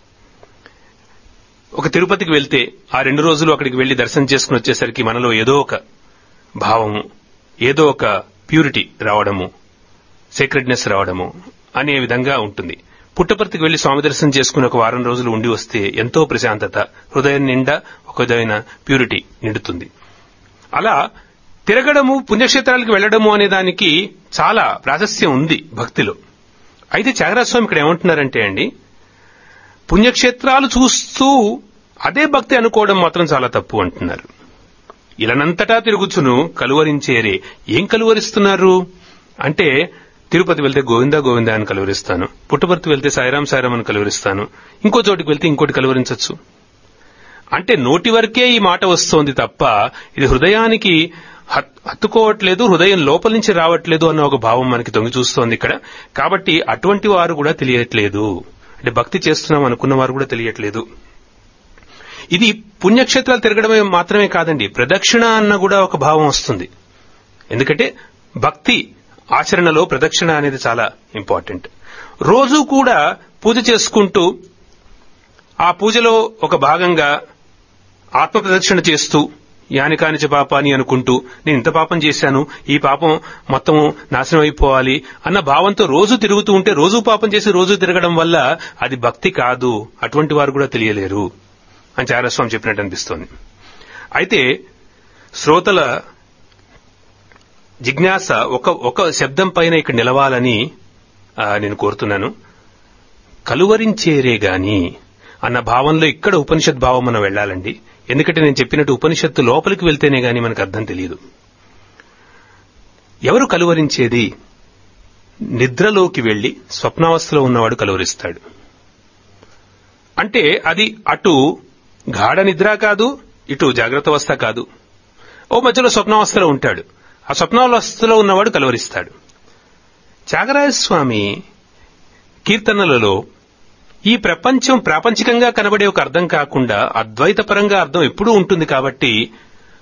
ఒక తిరుపతికి వెళ్తే ఆ రెండు రోజులు అక్కడికి వెళ్లి దర్శనం చేసుకుని వచ్చేసరికి మనలో ఏదో ఒక భావము, ఏదో ఒక ప్యూరిటీ రావడము, సేక్రెడ్నెస్ రావడము అనే విధంగా ఉంటుంది. పుట్టపర్తికి వెళ్లి స్వామి దర్శనం చేసుకుని ఒక వారం రోజులు ఉండి వస్తే ఎంతో ప్రశాంతత, హృదయం నిండా ఒక విధమైన ప్యూరిటీ నిండుతుంది. అలా తిరగడము, పుణ్యక్షేత్రాలకు వెళ్లడము అనే దానికి చాలా ప్రాశస్త్యం ఉంది భక్తిలో. అయితే త్యాగరాజ స్వామి ఇక్కడ ఏమంటున్నారంటే అండి, పుణ్యక్షేత్రాలు చూస్తూ అదే భక్తి అనుకోవడం మాత్రం చాలా తప్పు అంటున్నారు. ఇలనంతటా తిరుగుచును కలువరించేరే. ఏం కలువరిస్తున్నారు అంటే, తిరుపతి వెళ్తే గోవిందా గోవిందా అని కలువరిస్తాను, పుట్టపర్తి వెళ్తే సాయిరాం సాయిరాం అని కలువరిస్తాను, ఇంకో చోటికి వెళ్తే ఇంకోటి కలువరించచ్చు. అంటే నోటి వరకే ఈ మాట వస్తోంది తప్ప ఇది హృదయానికి హత్తుకోవట్లేదు, హృదయం లోపల నుంచి రావట్లేదు అన్న ఒక భావం మనకి తొంగి చూస్తోంది ఇక్కడ. కాబట్టి అటువంటి వారు కూడా తెలియట్లేదు, అంటే భక్తి చేస్తున్నాం అనుకున్న వారు కూడా తెలియట్లేదు. ఇది పుణ్యక్షేత్రాలు తిరగడమే మాత్రమే కాదండి, ప్రదక్షిణ అన్న కూడా ఒక భావం వస్తుంది. ఎందుకంటే భక్తి ఆచరణలో ప్రదక్షిణ అనేది చాలా ఇంపార్టెంట్. రోజు కూడా పూజ చేసుకుంటూ ఆ పూజలో ఒక భాగంగా ఆత్మ ప్రదక్షిణ చేస్తూ యాని కానిచ పాపాని అనుకుంటూ నేను ఇంత పాపం చేశాను, ఈ పాపం మొత్తం నాశనం అయిపోవాలి అన్న భావంతో రోజు తిరుగుతూ ఉంటే, రోజు పాపం చేసి రోజు తిరగడం వల్ల అది భక్తి కాదు, అటువంటి వారు కూడా తెలియలేరు అని చారస్వామి చెప్పినట్టు అనిపిస్తోంది. అయితే శ్రోతల జిజ్ఞాస ఒక ఒక శబ్దం పైన ఇక్కడ నిలవాలని నేను కోరుతున్నాను. కలువరించేరే గాని అన్న భావంలో ఇక్కడ ఉపనిషత్ భావం మనం వెళ్లాలండి. ఎందుకంటే నేను చెప్పినట్టు ఉపనిషత్తు లోపలికి వెళ్తేనే గాని మనకు అర్థం తెలియదు. ఎవరు కలువరించేది? నిద్రలోకి వెళ్లి స్వప్నావస్థలో ఉన్నవాడు కలువరిస్తాడు. అంటే అది అటు గాఢ నిద్ర కాదు, ఇటు జాగ్రత్త అవస్థ కాదు, ఓ మధ్యలో స్వప్నావస్థలో ఉంటాడు. ఆ స్వప్నావస్థలో ఉన్నవాడు కలువరిస్తాడు. త్యాగరాజస్వామి కీర్తనలలో ఈ ప్రపంచం ప్రాపంచికంగా కనబడే ఒక అర్థం కాకుండా అద్వైతపరంగా అర్థం ఎప్పుడూ ఉంటుంది కాబట్టి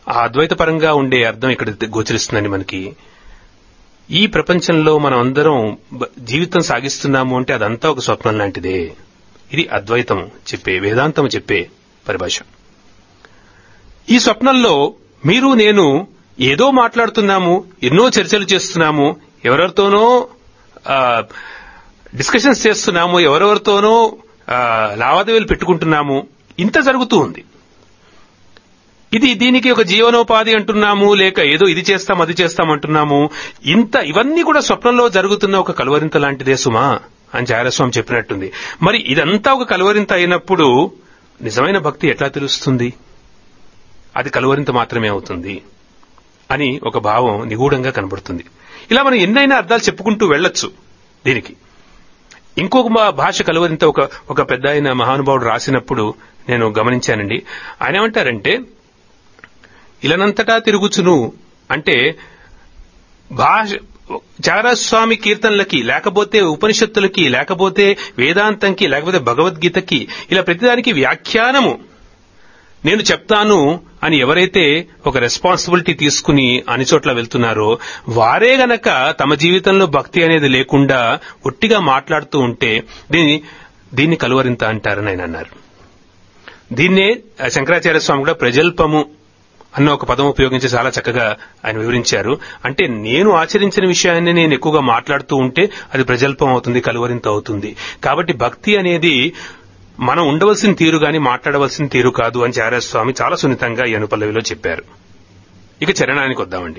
ఆ అద్వైత పరంగా ఉండే అర్థం ఇక్కడ గోచరిస్తుందని మనకి. ఈ ప్రపంచంలో మనం అందరం జీవితం సాగిస్తున్నాము అంటే అదంతా ఒక స్వప్నం లాంటిదే. ఇది అద్వైతం చెప్పే, వేదాంతం చెప్పే పరిభాష. ఈ స్వప్నంలో మీరు నేను ఏదో మాట్లాడుతున్నాము, ఎన్నో చర్చలు చేస్తున్నాము, ఎవరెవరితోనో డిస్కషన్స్ చేస్తున్నాము, ఎవరెవరితోనో లావాదేవీలు పెట్టుకుంటున్నాము. ఇంత జరుగుతూ ఉంది. ఇది దీనికి ఒక జీవనోపాధి అంటున్నాము, లేక ఏదో ఇది చేస్తాం అది చేస్తాం అంటున్నాము. ఇంత ఇవన్నీ కూడా స్వప్నంలో జరుగుతున్న ఒక కలువరింత లాంటిదే సుమా అని చారస్వామి చెప్పినట్టుంది. మరి ఇదంతా ఒక కలువరింత అయినప్పుడు నిజమైన భక్తి ఎట్లా తెలుస్తుంది? అది కలువరింత మాత్రమే అవుతుంది అని ఒక భావం నిగూఢంగా కనబడుతుంది. ఇలా మనం ఎన్నైనా అర్థాలు చెప్పుకుంటూ వెళ్లొచ్చు దీనికి. ఇంకొక భాష కలువరింత ఒక ఒక పెద్ద ఆయన మహానుభావుడు రాసినప్పుడు నేను గమనించానండి. ఆయన ఏమంటారంటే, ఇలనంతటా తిరుగుచును అంటే భాష చారస్వామి కీర్తనలకి, లేకపోతే ఉపనిషత్తులకి, లేకపోతే వేదాంతంకి, లేకపోతే భగవద్గీతకి, ఇలా ప్రతిదానికి వ్యాఖ్యానము నేను చెప్తాను అని ఎవరైతే ఒక రెస్పాన్సిబిలిటీ తీసుకుని అన్ని చోట్ల వెళ్తున్నారో వారే గనక తమ జీవితంలో భక్తి అనేది లేకుండా ఒట్టిగా మాట్లాడుతూ ఉంటే దీన్ని దీన్ని కలువరింత అంటారని ఆయన అన్నారు. దీన్నే శంకరాచార్య స్వామి కూడా ప్రజల్పము అన్న ఒక పదం ఉపయోగించి చాలా చక్కగా ఆయన వివరించారు. అంటే నేను ఆచరించిన విషయాన్ని నేను ఎక్కువగా మాట్లాడుతూ ఉంటే అది ప్రజల్పం అవుతుంది, కలువరింత అవుతుంది. కాబట్టి భక్తి అనేది మనం ఉండవలసిన తీరు గాని మాట్లాడవలసిన తీరు కాదు అని చారస్వామి చాలా సున్నితంగా ఈ అనుపల్లవిలో చెప్పారు. ఇక చరణానికి వద్దామండి.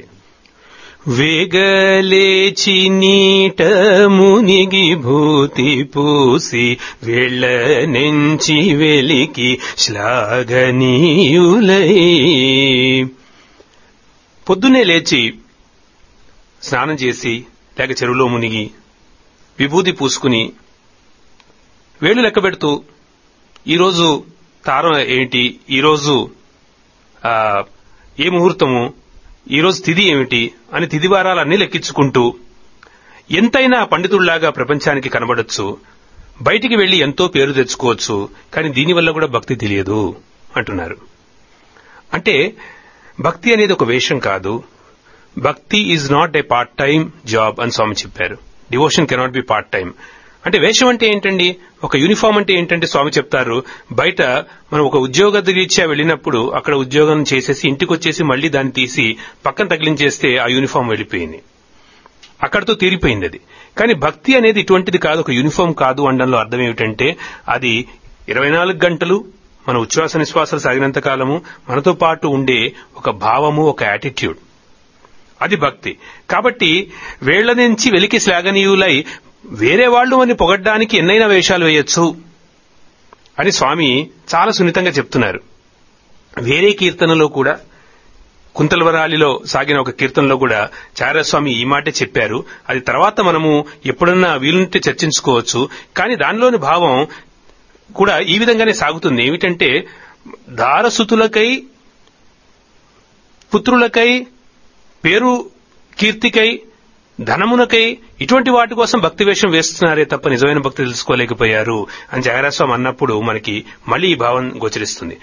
వేగలేచి నీట మునిగి భూతి పూసి వేళ్ల నెంచి వెలికి శ్లాఘనీయులై. పొద్దున్నే లేచి స్నానం చేసి లేక చెరువులో మునిగి విభూతి పూసుకుని వేళ్లు లెక్క పెడుతూ ఈరోజు తారం ఏంటి, ఈరోజు ఏ ముహూర్తము, ఈరోజు తిథి ఏమిటి అని తిథి వారాలన్నీ లెక్కించుకుంటూ ఎంతైనా పండితుళ్లాగా ప్రపంచానికి కనబడొచ్చు, బయటికి వెళ్లి ఎంతో పేరు తెచ్చుకోవచ్చు, కానీ దీనివల్ల కూడా భక్తి తెలియదు అంటున్నారు. అంటే భక్తి అనేది ఒక వేషం కాదు. Bhakti is not a part time job అని స్వామి చెప్పారు. Devotion cannot be part time. అంటే వేషం అంటే ఏంటండి, ఒక యూనిఫామ్ అంటే ఏంటంటే స్వామి చెప్తారు, బయట మనం ఒక ఉద్యోగ రీత్యా వెళ్ళినప్పుడు అక్కడ ఉద్యోగం చేసేసి ఇంటికి వచ్చేసి మళ్లీ దాన్ని తీసి పక్కన తగిలించేస్తే ఆ యూనిఫామ్ వెళ్ళిపోయింది, అక్కడితో తీరిపోయింది అది. కానీ భక్తి అనేది ఇటువంటిది కాదు, ఒక యూనిఫామ్ కాదు అనడంలో అర్థం ఏమిటంటే అది ఇరవై నాలుగు గంటలు మన ఉచ్ఛ్వాస నిశ్వాసాలు సాగినంత కాలము మనతో పాటు ఉండే ఒక భావము, ఒక యాటిట్యూడ్, అది భక్తి. కాబట్టి వేళ్ల నుంచి వెలికి శ్లాఘనీయులై వేరే వాళ్లు అని పొగడ్డానికి ఎన్నైనా వేషాలు వేయొచ్చు అని స్వామి చాలా సున్నితంగా చెప్తున్నారు. వేరే కీర్తనలో కూడా, కుంతలవరాలిలో సాగిన ఒక కీర్తనలో కూడా చారస్వామి ఈ మాటే చెప్పారు. అది తర్వాత మనము ఎప్పుడన్నా వీలుంటే చర్చించుకోవచ్చు. కానీ దానిలోని భావం కూడా ఈ విధంగానే సాగుతుంది. ఏమిటంటే దారసుతులకై, పుత్రులకై, పేరు కీర్తికై, ధనమునకై ఇటువంటి వాటి కోసం భక్తి వేషం వేస్తున్నారే తప్ప నిజమైన భక్తి తెలుసుకోలేకపోయారు అని జగరాస్వామి అన్నప్పుడు మనకి మళ్లీ ఈ భావం గోచరిస్తుంది.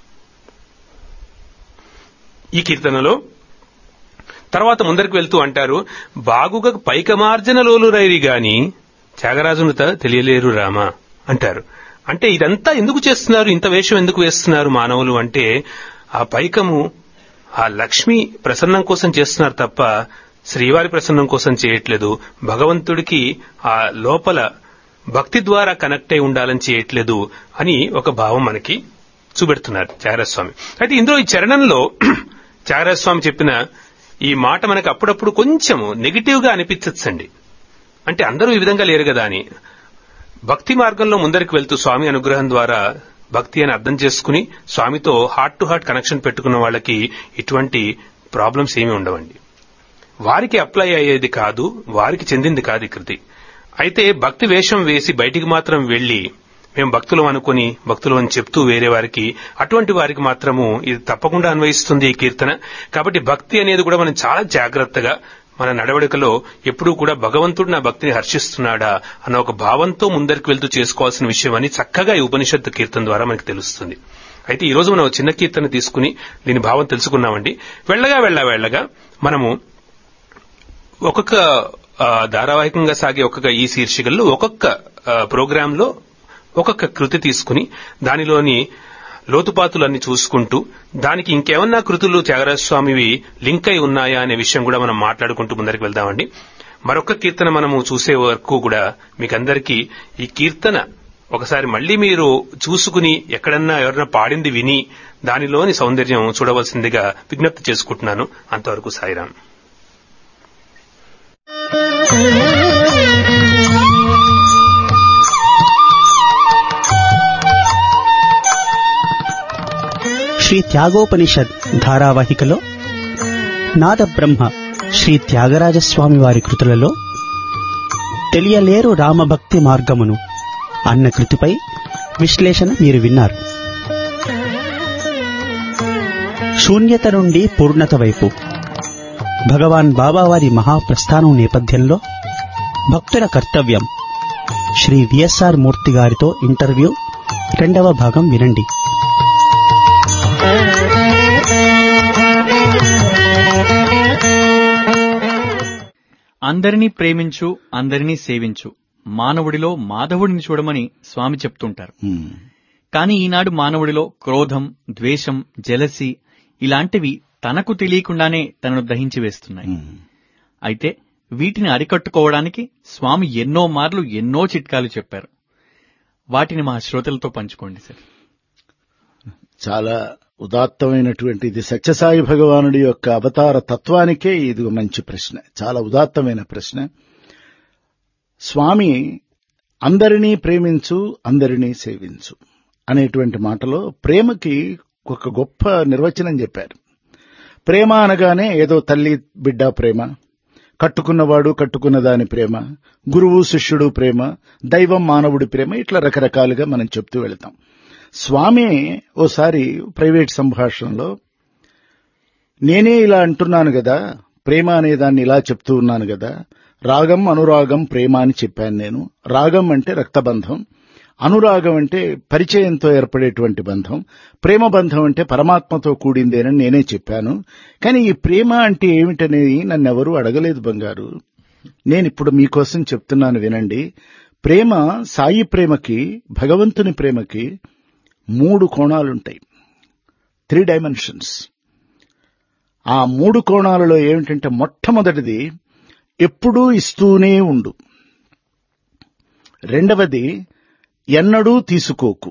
ఈ కీర్తనలో తర్వాత ముందరికి వెళ్తూ అంటారు, బాగుగా పైకమార్జనలోలు రైరి గాని త్యాగరాజునుత తెలియలేరు రామా అంటారు. అంటే ఇదంతా ఎందుకు చేస్తున్నారు, ఇంత వేషం ఎందుకు వేస్తున్నారు మానవులు అంటే ఆ పైకము ఆ లక్ష్మి ప్రసన్నం కోసం చేస్తున్నారు తప్ప శ్రీవారి ప్రసన్నం కోసం చేయట్లేదు. భగవంతుడికి ఆ లోపల భక్తి ద్వారా కనెక్ట్ అయి ఉండాలని చేయట్లేదు అని ఒక భావం మనకి చూపెడుతున్నారు త్యాగరాజస్వామి. అయితే ఇందులో ఈ చరణంలో త్యాగరాజస్వామి చెప్పిన ఈ మాట మనకు అప్పుడప్పుడు కొంచెం నెగిటివ్ గా అనిపించచ్చండి. అంటే అందరూ ఈ విధంగా లేరు కదా అని. భక్తి మార్గంలో ముందరికి వెళ్తూ స్వామి అనుగ్రహం ద్వారా భక్తి అని అర్థం చేసుకుని స్వామితో హార్ట్ టు హార్ట్ కనెక్షన్ పెట్టుకున్న వాళ్ళకి ఇటువంటి ప్రాబ్లమ్స్ ఏమీ ఉండవండి. వారికి అప్లై అయ్యేది కాదు, వారికి చెందింది కాదు ఈ కృతి. అయితే భక్తి వేషం వేసి బయటికి మాత్రం వెళ్లి మేము భక్తులం అనుకుని భక్తులు అని చెప్తూ వేరే వారికి, అటువంటి వారికి మాత్రము ఇది తప్పకుండా అన్వయిస్తుంది ఈ కీర్తన. కాబట్టి భక్తి అనేది కూడా మనం చాలా జాగ్రత్తగా మన నడవడికలో ఎప్పుడూ కూడా భగవంతుడు నా భక్తిని హర్షిస్తున్నాడా అన్న ఒక భావంతో ముందరికి వెళ్తూ చేసుకోవాల్సిన విషయం అని చక్కగా ఈ ఉపనిషత్తు కీర్తన ద్వారా మనకు తెలుస్తుంది. అయితే ఈ రోజు మనం చిన్న కీర్తన తీసుకుని దీని భావం తెలుసుకున్నామండి. వెళ్ళగా వెళ్ళ వెళ్ళగా మనము ఒక్కొక్క ధారావాహికంగా సాగే ఒక్కొక్క ఈ శీర్షికల్లో ఒక్కొక్క ప్రోగ్రామ్ లో ఒక్కొక్క కృతి తీసుకుని దానిలోని లోతుపాతులన్నీ చూసుకుంటూ దానికి ఇంకేమన్నా కృతులు త్యాగరాజస్వామివి లింక్ అయి ఉన్నాయా అనే విషయం కూడా మనం మాట్లాడుకుంటూ ముందరికి వెళ్దామండి. మరొక కీర్తన మనము చూసే వరకు కూడా మీకందరికీ ఈ కీర్తన ఒకసారి మళ్లీ మీరు చూసుకుని ఎక్కడన్నా ఎవరన్నా పాడింది విని దానిలోని సౌందర్యం చూడవలసిందిగా విజ్ఞప్తి చేసుకుంటున్నాను. అంతవరకు సాయిరాం. శ్రీ త్యాగోపనిషద్ ధారావాహికలో నాదబ్రహ్మ శ్రీ త్యాగరాజస్వామి వారి కృతులలో తెలియలేరు రామభక్తి మార్గమును అన్న కృతిపై విశ్లేషణ మీరు విన్నారు. శూన్యత నుండి పూర్ణత వైపు భగవాన్ బాబావారి మహాప్రస్థానం నేపథ్యంలో భక్తుల కర్తవ్యం శ్రీ విఎస్ఆర్ మూర్తి గారితో ఇంటర్వ్యూ రెండవ భాగం వినండి. అందరినీ ప్రేమించు, అందరినీ సేవించు, మానవుడిలో మాధవుడిని చూడమని స్వామి చెప్తుంటారు. కానీ ఈనాడు మానవుడిలో క్రోధం, ద్వేషం, జెలసీ ఇలాంటివి తనకు తెలియకుండానే తనను దహించి వేస్తున్నాయి. అయితే వీటిని అరికట్టుకోవడానికి స్వామి ఎన్నో మార్లు ఎన్నో చిట్కాలు చెప్పారు. వాటిని మా శ్రోతలతో పంచుకోండి సార్. చాలా ఉదాత్తమైనటువంటి ఇది సత్యసాయి భగవానుడి యొక్క అవతార తత్వానికే ఇది మంచి ప్రశ్న, చాలా ఉదాత్తమైన ప్రశ్న. స్వామి అందరినీ ప్రేమించు, అందరినీ సేవించు అనేటువంటి మాటలో ప్రేమకి ఒక గొప్ప నిర్వచనం చెప్పారు. ప్రేమ అనగానే ఏదో తల్లి బిడ్డ ప్రేమ, కట్టుకున్నవాడు కట్టుకున్న దాని ప్రేమ, గురువు శిష్యుడు ప్రేమ, దైవం మానవుడి ప్రేమ, ఇట్లా రకరకాలుగా మనం చెప్తూ వెళతాం. స్వామి ఓసారి ప్రైవేట్ సంభాషణలో నేనే ఇలా అంటున్నాను కదా, ప్రేమ అనేదాన్ని ఇలా చెప్తూ ఉన్నాను కదా, రాగం అనురాగం ప్రేమ అని చెప్పాను నేను. రాగం అంటే రక్తబంధం, అనురాగం అంటే పరిచయంతో ఏర్పడేటువంటి బంధం, ప్రేమ బంధం అంటే పరమాత్మతో కూడిందేనని నేనే చెప్పాను. కానీ ఈ ప్రేమ అంటే ఏమిటనేది నన్నెవరూ అడగలేదు బంగారు. నేనిప్పుడు మీకోసం చెప్తున్నాను వినండి. ప్రేమ, సాయి ప్రేమకి, భగవంతుని ప్రేమకి మూడు కోణాలుంటాయి, త్రీ డైమెన్షన్స్. ఆ మూడు కోణాలలో ఏమిటంటే మొట్టమొదటిది ఎప్పుడూ ఇస్తూనే ఉండు. రెండవది ఎన్నడూ తీసుకోకు,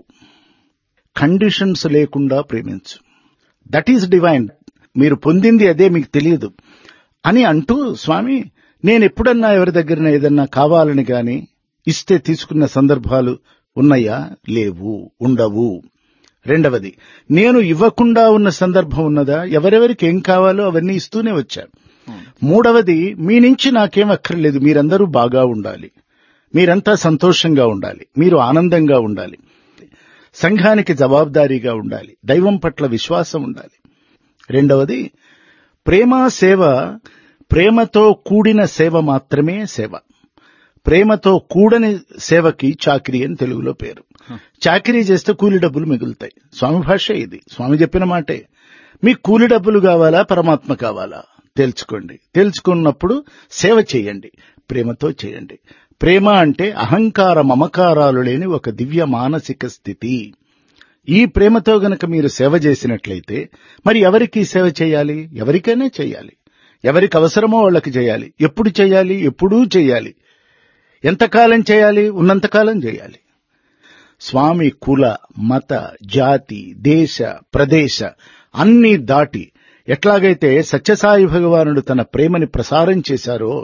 కండిషన్స్ లేకుండా ప్రేమించు. That is divine. మీరు పొందింది అదే, మీకు తెలియదు అని అంటూ స్వామి నేనెప్పుడన్నా ఎవరి దగ్గర ఏదన్నా కావాలని గాని ఇస్తే తీసుకున్న సందర్భాలు ఉన్నాయా? లేవు, ఉండవు. రెండవది, నేను ఇవ్వకుండా ఉన్న సందర్భం ఉన్నదా? ఎవరెవరికి ఏం కావాలో అవన్నీ ఇస్తూనే వచ్చాను. మూడవది, మీ నుంచి నాకేం అక్కర్లేదు, మీరందరూ బాగా ఉండాలి, మీరంతా సంతోషంగా ఉండాలి, మీరు ఆనందంగా ఉండాలి, సంఘానికి జవాబుదారీగా ఉండాలి, దైవం పట్ల విశ్వాసం ఉండాలి. రెండవది, ప్రేమ సేవ, ప్రేమతో కూడిన సేవ మాత్రమే సేవ. ప్రేమతో కూడని సేవకి చాకిరీ అని తెలుగులో పేరు. చాకిరీ చేస్తే కూలి డబ్బులు మిగులుతాయి. స్వామి భాష ఇది, స్వామి చెప్పిన మాటే. మీకు కూలి డబ్బులు కావాలా, పరమాత్మ కావాలా తెలుసుకోండి. తెలుసుకున్నప్పుడు సేవ చేయండి, ప్రేమతో చేయండి. ప్రేమ అంటే అహంకార మమకారాలు లేని ఒక దివ్య మానసిక స్థితి. ఈ ప్రేమతో గనక మీరు సేవ చేసినట్లయితే మరి ఎవరికి సేవ చేయాలి? ఎవరికైనా చేయాలి. ఎవరికి అవసరమో వాళ్ళకి చేయాలి. ఎప్పుడు చేయాలి? ఎప్పుడూ చేయాలి. ఎంతకాలం చేయాలి? ఉన్నంతకాలం చేయాలి. స్వామి కుల, మత, జాతి, దేశ, ప్రదేశ అన్నీ దాటి ఎట్లాగైతే సత్యసాయి భగవానుడు తన ప్రేమని ప్రసారం చేశారో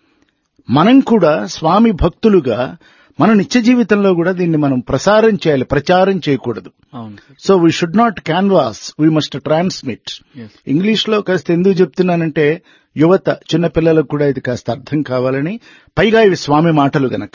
మనం కూడా స్వామి భక్తులుగా మన నిత్య జీవితంలో కూడా దీన్ని మనం ప్రసారం చేయాలి, ప్రచారం చేయకూడదు. So we should not canvass, we must transmit. English లో కాస్త ఎందుకు చెప్తున్నానంటే యువత, చిన్నపిల్లలకు కూడా ఇది కాస్త అర్థం కావాలని. పైగా ఇవి స్వామి మాటలు గనక.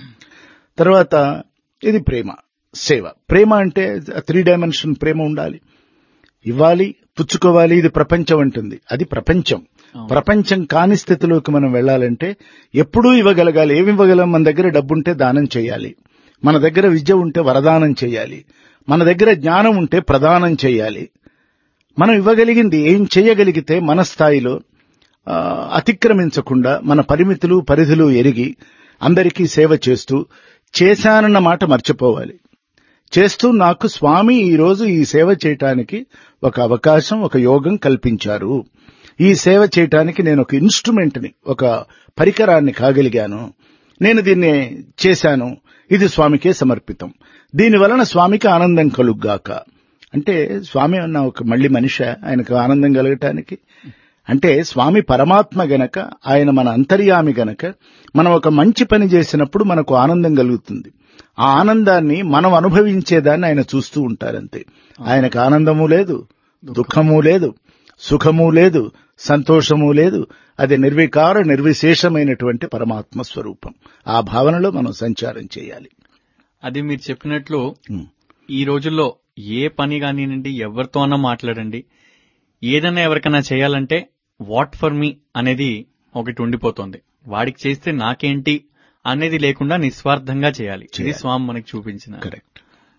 తర్వాత ఇది ప్రేమ, సేవ. ప్రేమ అంటే త్రీ డైమెన్షన్ ప్రేమ ఉండాలి. ఇవ్వాలి, పుచ్చుకోవాలి. ఇది ప్రపంచం అంటుంది, అది ప్రపంచం. ప్రపంచం కాని స్థితిలోకి మనం వెళ్లాలంటే ఎప్పుడూ ఇవ్వగలగాలి. ఏమి ఇవ్వగలం? మన దగ్గర డబ్బుంటే దానం చేయాలి, మన దగ్గర విద్య ఉంటే వరదానం చేయాలి, మన దగ్గర జ్ఞానం ఉంటే ప్రదానం చేయాలి. మనం ఇవ్వగలిగింది ఏం చేయగలిగితే మన స్థాయిలో అతిక్రమించకుండా మన పరిమితులు పరిధులు ఎరిగి అందరికీ సేవ చేస్తూ చేశానన్న మాట మర్చిపోవాలి. చేస్తూ నాకు స్వామి ఈరోజు ఈ సేవ చేయటానికి ఒక అవకాశం, ఒక యోగం కల్పించారు, ఈ సేవ చేయటానికి నేను ఒక ఇన్స్ట్రుమెంట్ని, ఒక పరికరాన్ని కాగలిగాను, నేను దీన్ని చేశాను, ఇది స్వామికే సమర్పితం, దీని వలన స్వామికి ఆనందం కలుగ్గాక. అంటే స్వామి అన్న ఒక మళ్ళీ మనిషి, ఆయనకు ఆనందం కలగటానికి అంటే స్వామి పరమాత్మ గనక, ఆయన మన అంతర్యామి గనక మనం ఒక మంచి పని చేసినప్పుడు మనకు ఆనందం కలుగుతుంది. ఆ ఆనందాన్ని మనం అనుభవించేదాన్ని ఆయన చూస్తూ ఉంటారంతే. ఆయనకు ఆనందము లేదు, దుఃఖము లేదు, సుఖము లేదు, సంతోషము లేదు. అది నిర్వికార నిర్విశేషమైనటువంటి పరమాత్మ స్వరూపం. ఆ భావనలో మనం సంచారం చేయాలి. అది మీరు చెప్పినట్లు ఈ రోజుల్లో ఏ పని కానివ్వండి, ఎవరితో అన్నా మాట్లాడండి, ఏదైనా ఎవరికైనా చేయాలంటే వాట్ ఫర్ మీ అనేది ఒకటి ఉండిపోతుంది. వాడికి చేస్తే నాకేంటి అనేది లేకుండా నిస్వార్థంగా చేయాలి. ఇది స్వామి మనకు చూపించిన. కరెక్ట్.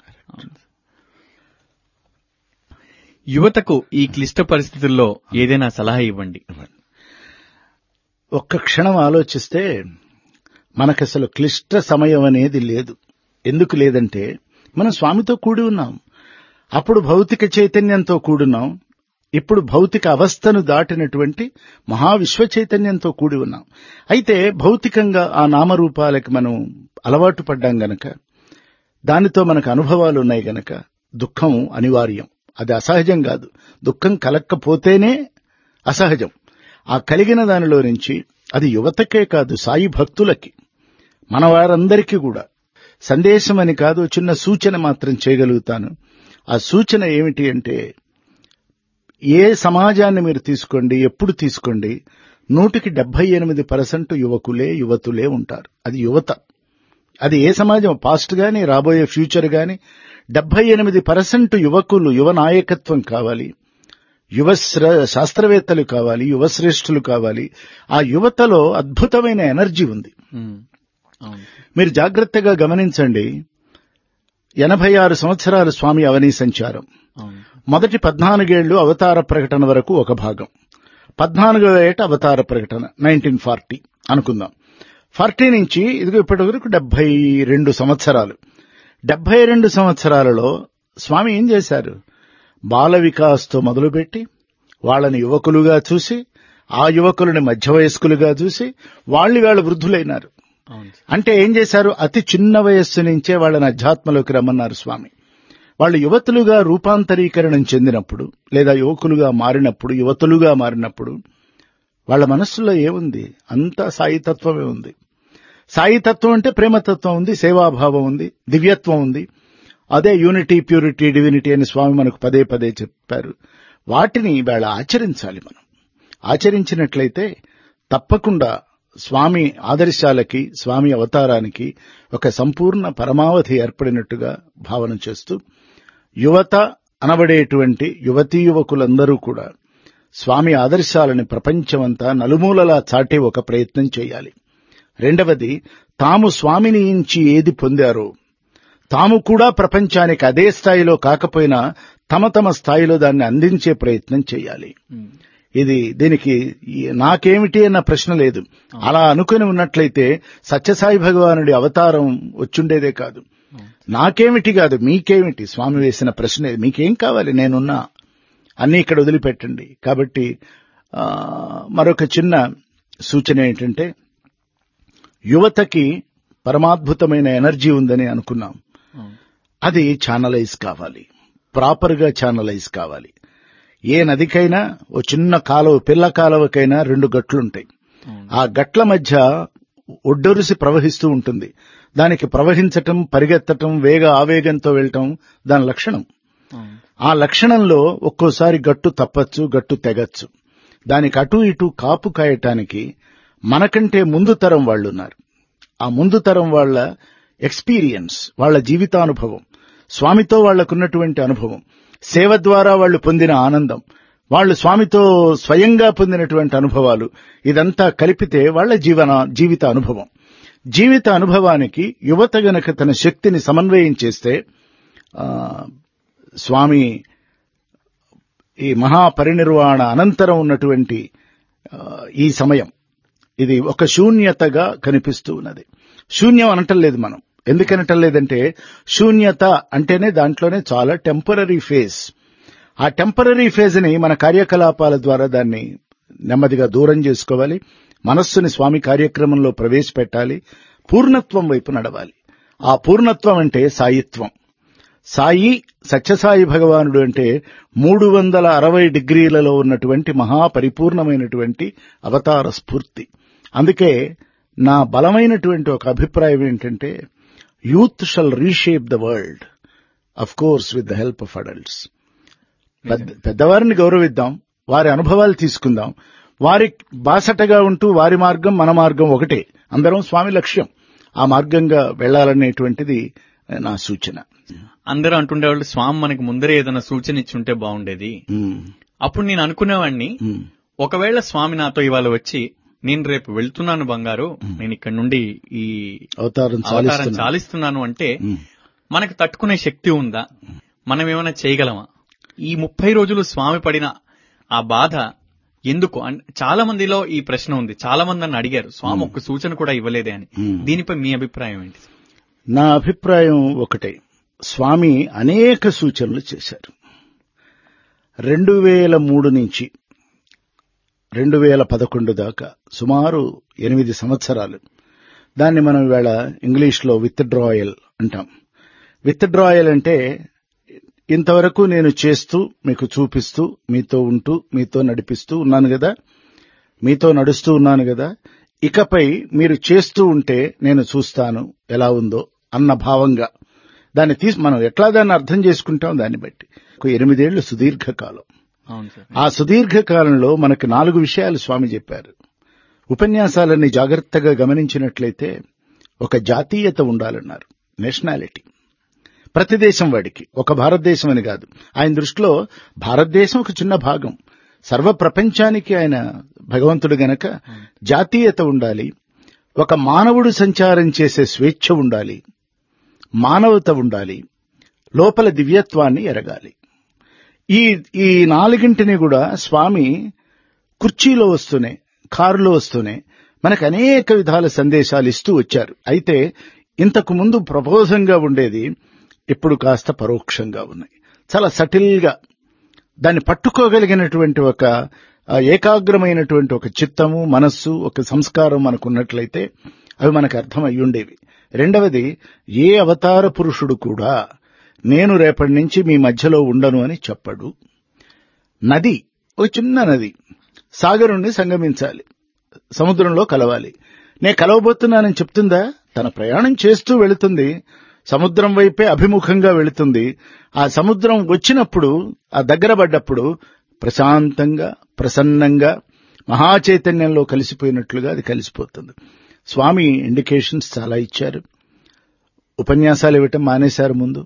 యువతకు ఈ క్లిష్ట పరిస్థితుల్లో ఏదైనా సలహా ఇవ్వండి. ఒక్క క్షణం ఆలోచిస్తే మనకసలు క్లిష్ట సమయం అనేది లేదు. ఎందుకు లేదంటే మనం స్వామితో కూడి ఉన్నాం. అప్పుడు భౌతిక చైతన్యంతో కూడున్నాం, ఇప్పుడు భౌతిక అవస్థను దాటినటువంటి మహావిశ్వ చైతన్యంతో కూడి ఉన్నాం. అయితే భౌతికంగా ఆ నామరూపాలకి మనం అలవాటు పడ్డాం గనక, దానితో మనకు అనుభవాలు ఉన్నాయి గనక దుఃఖం అనివార్యం. అది అసహజం కాదు. దుఃఖం కలక్కపోతేనే అసహజం. ఆ కలిగిన దానిలో నుంచి అది యువతకే కాదు, సాయి భక్తులకి, మన వారందరికీ కూడా సందేశం అని కాదు, చిన్న సూచన మాత్రం చేయగలుగుతాను. ఆ సూచన ఏమిటి అంటే, ఏ సమాజాన్ని మీరు తీసుకోండి, ఎప్పుడు తీసుకోండి, నూటికి డెబ్బై ఎనిమిది పర్సెంట్ యువకులే యువతులే ఉంటారు. అది యువత. అది ఏ సమాజం, పాస్ట్ గాని రాబోయే ఫ్యూచర్ గాని, డెబ్బై ఎనిమిది పర్సెంట్ యువకులు, యువ నాయకత్వం కావాలి, యువ శాస్త్రవేత్తలు కావాలి, యువశ్రేష్ఠులు కావాలి. ఆ యువతలో అద్భుతమైన ఎనర్జీ ఉంది. మీరు జాగ్రత్తగా గమనించండి. ఎనభై ఆరు సంవత్సరాలు స్వామి అవనీ సంచారం. మొదటి పద్నాలుగేళ్లు అవతార ప్రకటన వరకు ఒక భాగం, పద్నాలుగో ఏట అవతార ప్రకటన నైన్టీన్ ఫార్టీ అనుకుందాం. ఫార్టీ నుంచి ఇదిగో ఇప్పటి వరకు డెబ్బై రెండు సంవత్సరాలు. డెబ్బై రెండు సంవత్సరాలలో స్వామి ఏం చేశారు? బాల వికాస్తో మొదలుపెట్టి వాళ్ళని యువకులుగా చూసి, ఆ యువకులని మధ్య వయస్కులుగా చూసి, వాళ్ళు వాళ్ళ వృద్ధులైనారు. అంటే ఏం చేశారు? అతి చిన్న వయస్సు నుంచే వాళ్ళని అధ్యాత్మలోకి రమ్మన్నారు స్వామి. వాళ్ళు యువతులుగా రూపాంతరీకరణం చెందినప్పుడు, లేదా యువకులుగా మారినప్పుడు, యువతులుగా మారినప్పుడు వాళ్ళ మనస్సులో ఏముంది? అంతా సాయితత్వమే ఉంది. సాయితత్వం అంటే ప్రేమతత్వం ఉంది, సేవాభావం ఉంది, దివ్యత్వం ఉంది. అదే యూనిటీ, ప్యూరిటీ, డివినిటీ అని స్వామి మనకు పదే పదే చెప్పారు. వాటిని ఇవాళ ఆచరించాలి. మనం ఆచరించినట్లయితే తప్పకుండా స్వామి ఆదర్శాలకి, స్వామి అవతారానికి ఒక సంపూర్ణ పరమావధి ఏర్పడినట్టుగా భావన చేస్తూ, యువత అనబడేటువంటి యువతీ యువకులందరూ కూడా స్వామి ఆదర్శాలని ప్రపంచమంతా నలుమూలలా చాటే ఒక ప్రయత్నం చేయాలి. రెండవది, తాము స్వామిని నుంచి ఏది పొందారో తాము కూడా ప్రపంచానికి అదే స్థాయిలో కాకపోయినా తమ తమ స్థాయిలో దాన్ని అందించే ప్రయత్నం చేయాలి. ఇది దీనికి నాకేమిటి అన్న ప్రశ్న లేదు. అలా అనుకుని ఉన్నట్లయితే సత్యసాయి భగవానుడి అవతారం వచ్చుండేదే కాదు. నాకేమిటి కాదు, మీకేమిటి స్వామి వేసిన ప్రశ్న. మీకేం కావాలి? నేనున్నా, అన్నీ ఇక్కడ వదిలిపెట్టండి. కాబట్టి మరొక చిన్న సూచన ఏంటంటే, యువతకి పరమాద్భుతమైన ఎనర్జీ ఉందని అనుకున్నాం. అది ఛానలైజ్ కావాలి, ప్రాపర్ గా ఛానలైజ్ కావాలి. ఏ నదికైనా ఓ చిన్న కాలువ, పిల్ల కాలువకైనా రెండు గట్లుంటాయి. ఆ గట్ల మధ్య ఒడ్డొరిసి ప్రవహిస్తూ ఉంటుంది. దానికి ప్రవహించటం, పరిగెత్తటం, వేగ ఆవేగంతో వెళ్ళటం దాని లక్షణం. ఆ లక్షణంలో ఒక్కోసారి గట్టు తప్పచ్చు, గట్టు తెగచ్చు. దానికి అటు ఇటు కాపు కాయటానికి మనకంటే ముందు తరం వాళ్ళున్నారు. ఆ ముందు తరం వాళ్ల ఎక్స్పీరియన్స్, వాళ్ల జీవితానుభవం, స్వామితో వాళ్లకున్నటువంటి అనుభవం, సేవ ద్వారా వాళ్లు పొందిన ఆనందం, వాళ్లు స్వామితో స్వయంగా పొందినటువంటి అనుభవాలు, ఇదంతా కలిపితే వాళ్ల జీవన జీవిత అనుభవం. జీవిత అనుభవానికి యువత గనక తన శక్తిని సమన్వయం చేస్తే స్వామి ఈ మహాపరినిర్వాణ అనంతరం ఉన్నటువంటి ఈ సమయం ఇది ఒక శూన్యతగా కనిపిస్తూ ఉన్నది. శూన్యం అనటం లేదు మనం. ఎందుకనటం లేదంటే శూన్యత అంటేనే దాంట్లోనే చాలా టెంపరరీ ఫేజ్. ఆ టెంపరరీ ఫేజ్ ని మన కార్యకలాపాల ద్వారా దాన్ని నెమ్మదిగా దూరం చేసుకోవాలి. మనస్సుని స్వామి కార్యక్రమంలో ప్రవేశపెట్టాలి. పూర్ణత్వం వైపు నడవాలి. ఆ పూర్ణత్వం అంటే సాయిత్వం. సాయి సత్యసాయి భగవానుడు అంటే మూడు వందల అరవై డిగ్రీలలో ఉన్నటువంటి మహాపరిపూర్ణమైనటువంటి అవతార స్ఫూర్తి. అందుకే నా బలమైనటువంటి ఒక అభిప్రాయం ఏంటంటే youth shall reshape the world, of course with the help of adults. పెద్దవారిని గౌరవిద్దాం, వారి అనుభవాలు తీసుకుందాం, వారి బాసటగా ఉంటూ వారి మార్గం మన మార్గం ఒకటే, అందరం స్వామి లక్ష్యం, ఆ మార్గంగా వెళ్లాలనేటువంటిది నా సూచన. అందరూ అంటుండేవాళ్ళు స్వామి మనకి ముందరే ఏదైనా సూచన ఇచ్చుంటే బాగుండేది. అప్పుడు నేను అనుకునేవాడిని, ఒకవేళ స్వామి నాతో ఇవాళ వచ్చి నేను రేపు వెళ్తున్నాను బంగారు, నేను ఇక్కడ నుండి ఈ అవతారం చాలిస్తున్నాను అంటే మనకు తట్టుకునే శక్తి ఉందా, మనం ఏమైనా చేయగలమా? ఈ ముప్పై రోజులు స్వామి పడిన ఆ బాధ ఎందుకు? చాలా మందిలో ఈ ప్రశ్న ఉంది. చాలా మంది నన్ను అడిగారు, స్వామి ఒక్క సూచన కూడా ఇవ్వలేదే అని. దీనిపై మీ అభిప్రాయం ఏంటి? నా అభిప్రాయం ఒకటే, స్వామి అనేక సూచనలు చేశారు. రెండు వేల మూడు నుంచి రెండు వేల పదకొండు దాకా సుమారు ఎనిమిది సంవత్సరాలు. దాన్ని మనం ఇవాళ ఇంగ్లీష్లో విత్ డ్రాయల్ అంటాం. విత్ డ్రాయల్ అంటే ఇంతవరకు నేను చేస్తూ మీకు చూపిస్తూ మీతో ఉంటూ మీతో నడిపిస్తూ ఉన్నాను కదా, మీతో నడుస్తూ ఉన్నాను కదా, ఇకపై మీరు చేస్తూ ఉంటే నేను చూస్తాను ఎలా ఉందో అన్న భావంగా దాన్ని తీసి మనం ఎట్లా దాన్ని అర్థం చేసుకుంటాం దాన్ని బట్టి. ఎనిమిదేళ్లు సుదీర్ఘకాలం. ఆ సుదీర్ఘకాలంలో మనకు నాలుగు విషయాలు స్వామి చెప్పారు. ఉపన్యాసాలన్నీ జాగ్రత్తగా గమనించినట్లయితే ఒక జాతీయత ఉండాలన్నారు, నేషనాలిటీ. ప్రతి దేశం వాడికి, ఒక భారతదేశం అని కాదు. ఆయన దృష్టిలో భారతదేశం ఒక చిన్న భాగం, సర్వ ప్రపంచానికి ఆయన భగవంతుడు గనక జాతీయత ఉండాలి. ఒక మానవుడు సంచారం చేసే స్వేచ్ఛ ఉండాలి, మానవత ఉండాలి, లోపల దివ్యత్వాన్ని ఎరగాలి. ఈ ఈ నాలుగింటిని కూడా స్వామి కుర్చీలో వస్తూనే, కారులో వస్తూనే మనకు అనేక విధాల సందేశాలు ఇస్తూ వచ్చారు. అయితే ఇంతకు ముందు ప్రబోధంగా ఉండేది, ఇప్పుడు కాస్త పరోక్షంగా ఉన్నాయి. చాలా సటిల్గా దాన్ని పట్టుకోగలిగినటువంటి ఒక ఏకాగ్రమైనటువంటి ఒక చిత్తము, మనస్సు, ఒక సంస్కారం మనకున్నట్లయితే అవి మనకు అర్థం అయ్యుండేవి. రెండవది, ఏ అవతార పురుషుడు కూడా నేను రేపటి నుంచి మీ మధ్యలో ఉండను అని చెప్పడు. నది, ఒక చిన్న నది సాగరుణ్ణి సంగమించాలి, సముద్రంలో కలవాలి. నేను కలవబోతున్నానని చెప్తుందా? తన ప్రయాణం చేస్తూ వెళుతుంది, సముద్రం వైపే అభిముఖంగా వెళుతుంది. ఆ సముద్రం వచ్చినప్పుడు, ఆ దగ్గర పడ్డప్పుడు ప్రశాంతంగా, ప్రసన్నంగా, మహాచైతన్యంలో కలిసిపోయినట్లుగా అది కలిసిపోతుంది. స్వామి ఇండికేషన్స్ చాలా ఇచ్చారు. ఉపన్యాసాలు ఇవ్వటం మానేశారు. ముందు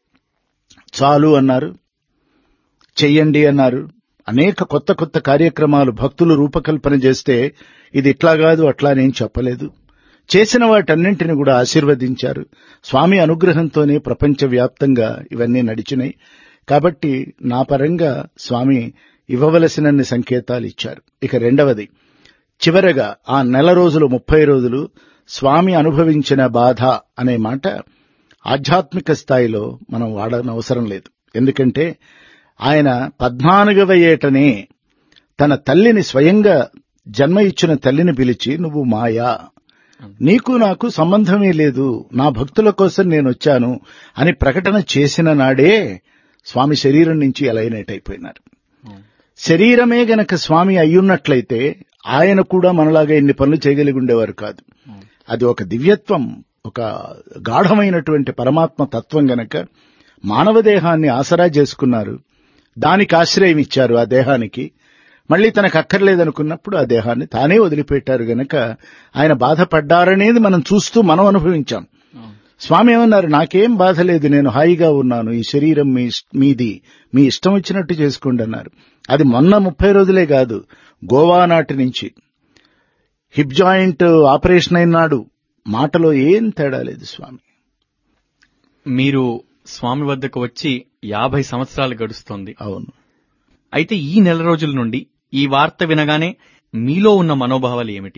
చాలు అన్నారు, చెయ్యండి అన్నారు. అనేక కొత్త కొత్త కార్యక్రమాలు భక్తులు రూపకల్పన చేస్తే ఇది ఇట్లా కాదు అట్లా నేను చెప్పలేదు. చేసిన వాటన్నింటిని కూడా ఆశీర్వదించారు. స్వామి అనుగ్రహంతోనే ప్రపంచవ్యాప్తంగా ఇవన్నీ నడిచినాయి. కాబట్టి నా పరంగా స్వామి ఇవ్వవలసినన్ని సంకేతాలు ఇచ్చారు. ఇక రెండవది, చివరగా ఆ నెల రోజులు, ముప్పై రోజులు స్వామి అనుభవించిన బాధ అనే మాట ఆధ్యాత్మిక స్థాయిలో మనం వాడనవసరం లేదు. ఎందుకంటే ఆయన పద్నాలుగవ ఏటనే తన తల్లిని, స్వయంగా జన్మ ఇచ్చిన తల్లిని పిలిచి, నువ్వు మాయా, నీకు నాకు సంబంధమే లేదు, నా భక్తుల కోసం నేను వచ్చాను అని ప్రకటన చేసిన నాడే స్వామి శరీరం నుంచి ఎలైనట్ అయిపోయినారు. శరీరమే గనక స్వామి అయ్యున్నట్లయితే ఆయన కూడా మనలాగా ఎన్ని పనులు చేయగలిగి ఉండేవారు కాదు. అది ఒక దివ్యత్వం, ఒక గాఢమైనటువంటి పరమాత్మ తత్వం గనక మానవ దేహాన్ని ఆసరా చేసుకున్నారు, దానికి ఆశ్రయం ఇచ్చారు. ఆ దేహానికి మళ్లీ తనకు అక్కర్లేదనుకున్నప్పుడు ఆ దేహాన్ని తానే వదిలిపెట్టారు గనక ఆయన బాధపడ్డారనేది మనం చూస్తూ మనం అనుభవించాం. స్వామి ఏమన్నారు, నాకేం బాధ లేదు, నేను హాయిగా ఉన్నాను, ఈ శరీరం మీ మీది, మీ ఇష్టం వచ్చినట్టు చేసుకోండి అన్నారు. అది మొన్న ముప్పై రోజులే కాదు, గోవా నాటి నుంచి. హిప్ జాయింట్ ఆపరేషన్ అయినాడు, మాటలో ఏం తేడా లేదు స్వామి. మీరు స్వామి వద్దకు వచ్చి యాభై సంవత్సరాలు గడుస్తోంది. అవును. అయితే ఈ నెల రోజుల నుండి ఈ వార్త వినగానే మీలో ఉన్న మనోభావాలు ఏమిటి?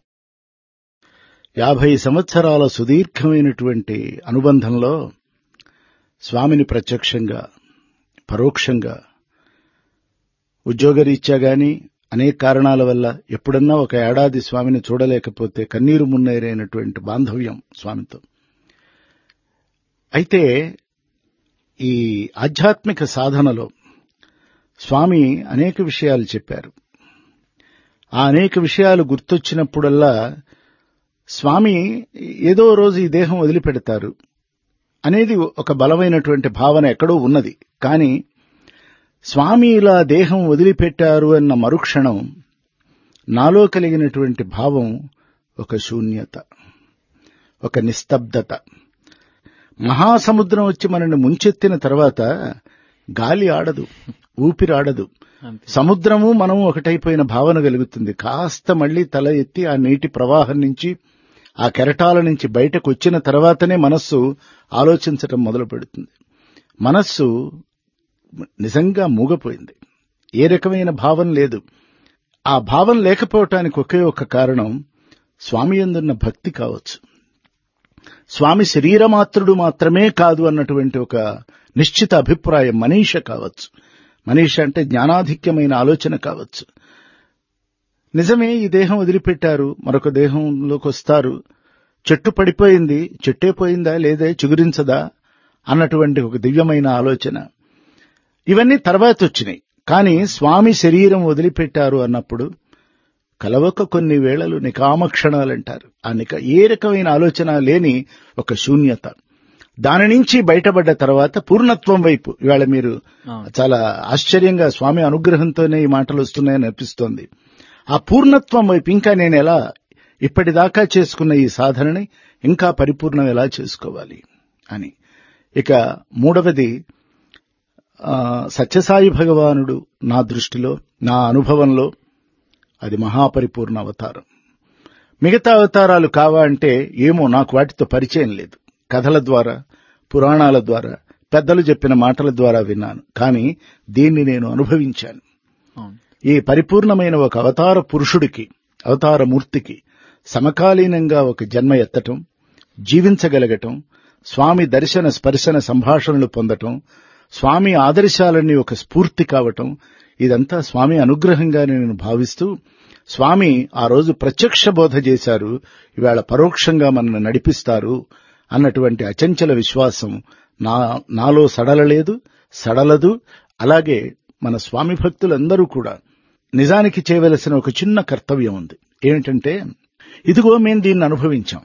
యాభై సంవత్సరాల సుదీర్ఘమైనటువంటి అనుబంధంలో స్వామిని ప్రత్యక్షంగా పరోక్షంగా ఉద్యోగరీత్యా గాని అనేక కారణాల వల్ల ఎప్పుడన్నా ఒక ఏడాది స్వామిని చూడలేకపోతే కన్నీరు మున్నీరైనటువంటి బాంధవ్యం స్వామితో. అయితే ఈ ఆధ్యాత్మిక సాధనలో స్వామి అనేక విషయాలు చెప్పారు. ఆ అనేక విషయాలు గుర్తొచ్చినప్పుడల్లా స్వామి ఏదో రోజు ఈ దేహం వదిలిపెడతారు అనేది ఒక బలమైనటువంటి భావన ఎక్కడో ఉన్నది. కానీ స్వామి ఇలా దేహం వదిలిపెట్టారు అన్న మరుక్షణం నాలో కలిగినటువంటి భావం ఒక శూన్యత, ఒక నిస్తబ్దత. మహాసముద్రం వచ్చి మనల్ని ముంచెత్తిన తర్వాత గాలి ఆడదు, ఊపిరాడదు. సముద్రము మనము ఒకటైపోయిన భావన కలుగుతుంది. కాస్త మళ్లీ తల ఎత్తి ఆ నీటి ప్రవాహం నుంచి, ఆ కెరటాల నుంచి బయటకు వచ్చిన తర్వాతనే మనస్సు ఆలోచించటం మొదలు పెడుతుంది. మనస్సు నిజంగా మూగపోయింది. ఏ రకమైన భావం లేదు. ఆ భావం లేకపోవటానికి ఒకే ఒక కారణం స్వామి యందున్న భక్తి కావచ్చు. స్వామి శరీరమాత్రుడు మాత్రమే కాదు అన్నటువంటి ఒక నిశ్చిత అభిప్రాయం మనీష కావచ్చు. మనీష అంటే జ్ఞానాధిక్యమైన ఆలోచన కావచ్చు. నిజమే, ఈ దేహం వదిలిపెట్టారు, మరొక దేహంలోకి వస్తారు, చెట్టు పడిపోయింది, చెట్టే పోయిందా లేదే చిగురించదా అన్నటువంటి ఒక దివ్యమైన ఆలోచన. ఇవన్నీ తర్వాత వచ్చినాయి. కానీ స్వామి శరీరం వదిలిపెట్టారు అన్నప్పుడు కలవక కొన్ని వేళలు నికామక్షణాలంటారు. ఆ నిక ఏ రకమైన ఆలోచన లేని ఒక శూన్యత. దాని నుంచి బయటపడ్డ తర్వాత పూర్ణత్వం వైపు ఇవాళ మీరు చాలా ఆశ్చర్యంగా స్వామి అనుగ్రహంతోనే ఈ మాటలు వస్తున్నాయని అనిపిస్తోంది. ఆ పూర్ణత్వం వైపు ఇంకా నేను ఎలా ఇప్పటిదాకా చేసుకున్న ఈ సాధనని ఇంకా పరిపూర్ణం ఎలా చేసుకోవాలి అని. ఇక మూడవది, సత్యసాయి భగవానుడు నా దృష్టిలో, నా అనుభవంలో అది మహాపరిపూర్ణ అవతారం. మిగతా అవతారాలు కావా అంటే ఏమో, నాకు వాటితో పరిచయం లేదు. కథల ద్వారా, పురాణాల ద్వారా, పెద్దలు చెప్పిన మాటల ద్వారా విన్నాను. కానీ దీన్ని నేను అనుభవించాను. ఈ పరిపూర్ణమైన ఒక అవతార పురుషుడికి, అవతార మూర్తికి సమకాలీనంగా ఒక జన్మ ఎత్తటం, జీవించగలగటం, స్వామి దర్శన స్పర్శన సంభాషణలు పొందటం, స్వామి ఆదర్శాలన్నీ ఒక స్ఫూర్తి కావటం, ఇదంతా స్వామి అనుగ్రహంగానే నేను భావిస్తూ, స్వామి ఆ రోజు ప్రత్యక్ష బోధ చేశారు, ఇవాళ పరోక్షంగా మనల్ని నడిపిస్తారు అన్నటువంటి అచంచల విశ్వాసం నా నాలో సడలలేదు, సడలదు. అలాగే మన స్వామి భక్తులందరూ కూడా నిజానికి చేయవలసిన ఒక చిన్న కర్తవ్యం ఉంది. ఏమిటంటే, ఇదిగో మేము దీన్ని అనుభవించాం.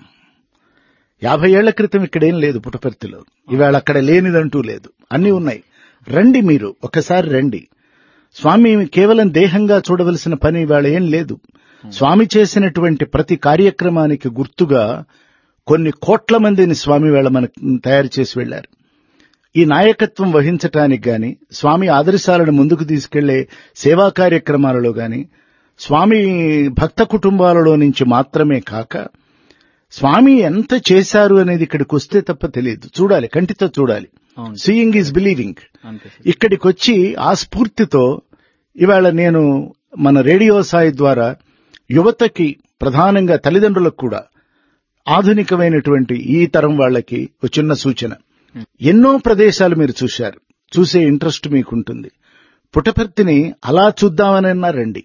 యాభై ఏళ్ల క్రితం ఇక్కడేం లేదు పుట్టపర్తిలో, ఇవాళ అక్కడ లేనిదంటూ లేదు, అన్నీ ఉన్నాయి. రండి, మీరు ఒకసారి రండి. స్వామి కేవలం దేహంగా చూడవలసిన పని ఇవాళ ఏం లేదు. స్వామి చేసినటువంటి ప్రతి కార్యక్రమానికి గుర్తుగా కొన్ని కోట్ల మందిని స్వామి వేళ మనకు తయారు చేసి వెళ్లారు. ఈ నాయకత్వం వహించటానికి గాని, స్వామి ఆదర్శాలను ముందుకు తీసుకెళ్లే సేవా కార్యక్రమాలలో గాని, స్వామి భక్త కుటుంబాలలో నుంచి మాత్రమే కాక స్వామి ఎంత చేశారు అనేది ఇక్కడికి వస్తే తప్ప తెలియదు. చూడాలి, కంటితో చూడాలి. Seeing is believing. ఇక్కడికి వచ్చి ఆ స్ఫూర్తితో ఇవాళ నేను మన రేడియో సాయి ద్వారా యువతకి, ప్రధానంగా తల్లిదండ్రులకు కూడా, ఆధునికమైనటువంటి ఈ తరం వాళ్లకి ఒక చిన్న సూచన. ఎన్నో ప్రదేశాలు మీరు చూశారు, చూసే ఇంట్రెస్ట్ మీకుంటుంది. పుట్టపర్తిని అలా చూద్దామనన్నా రండి.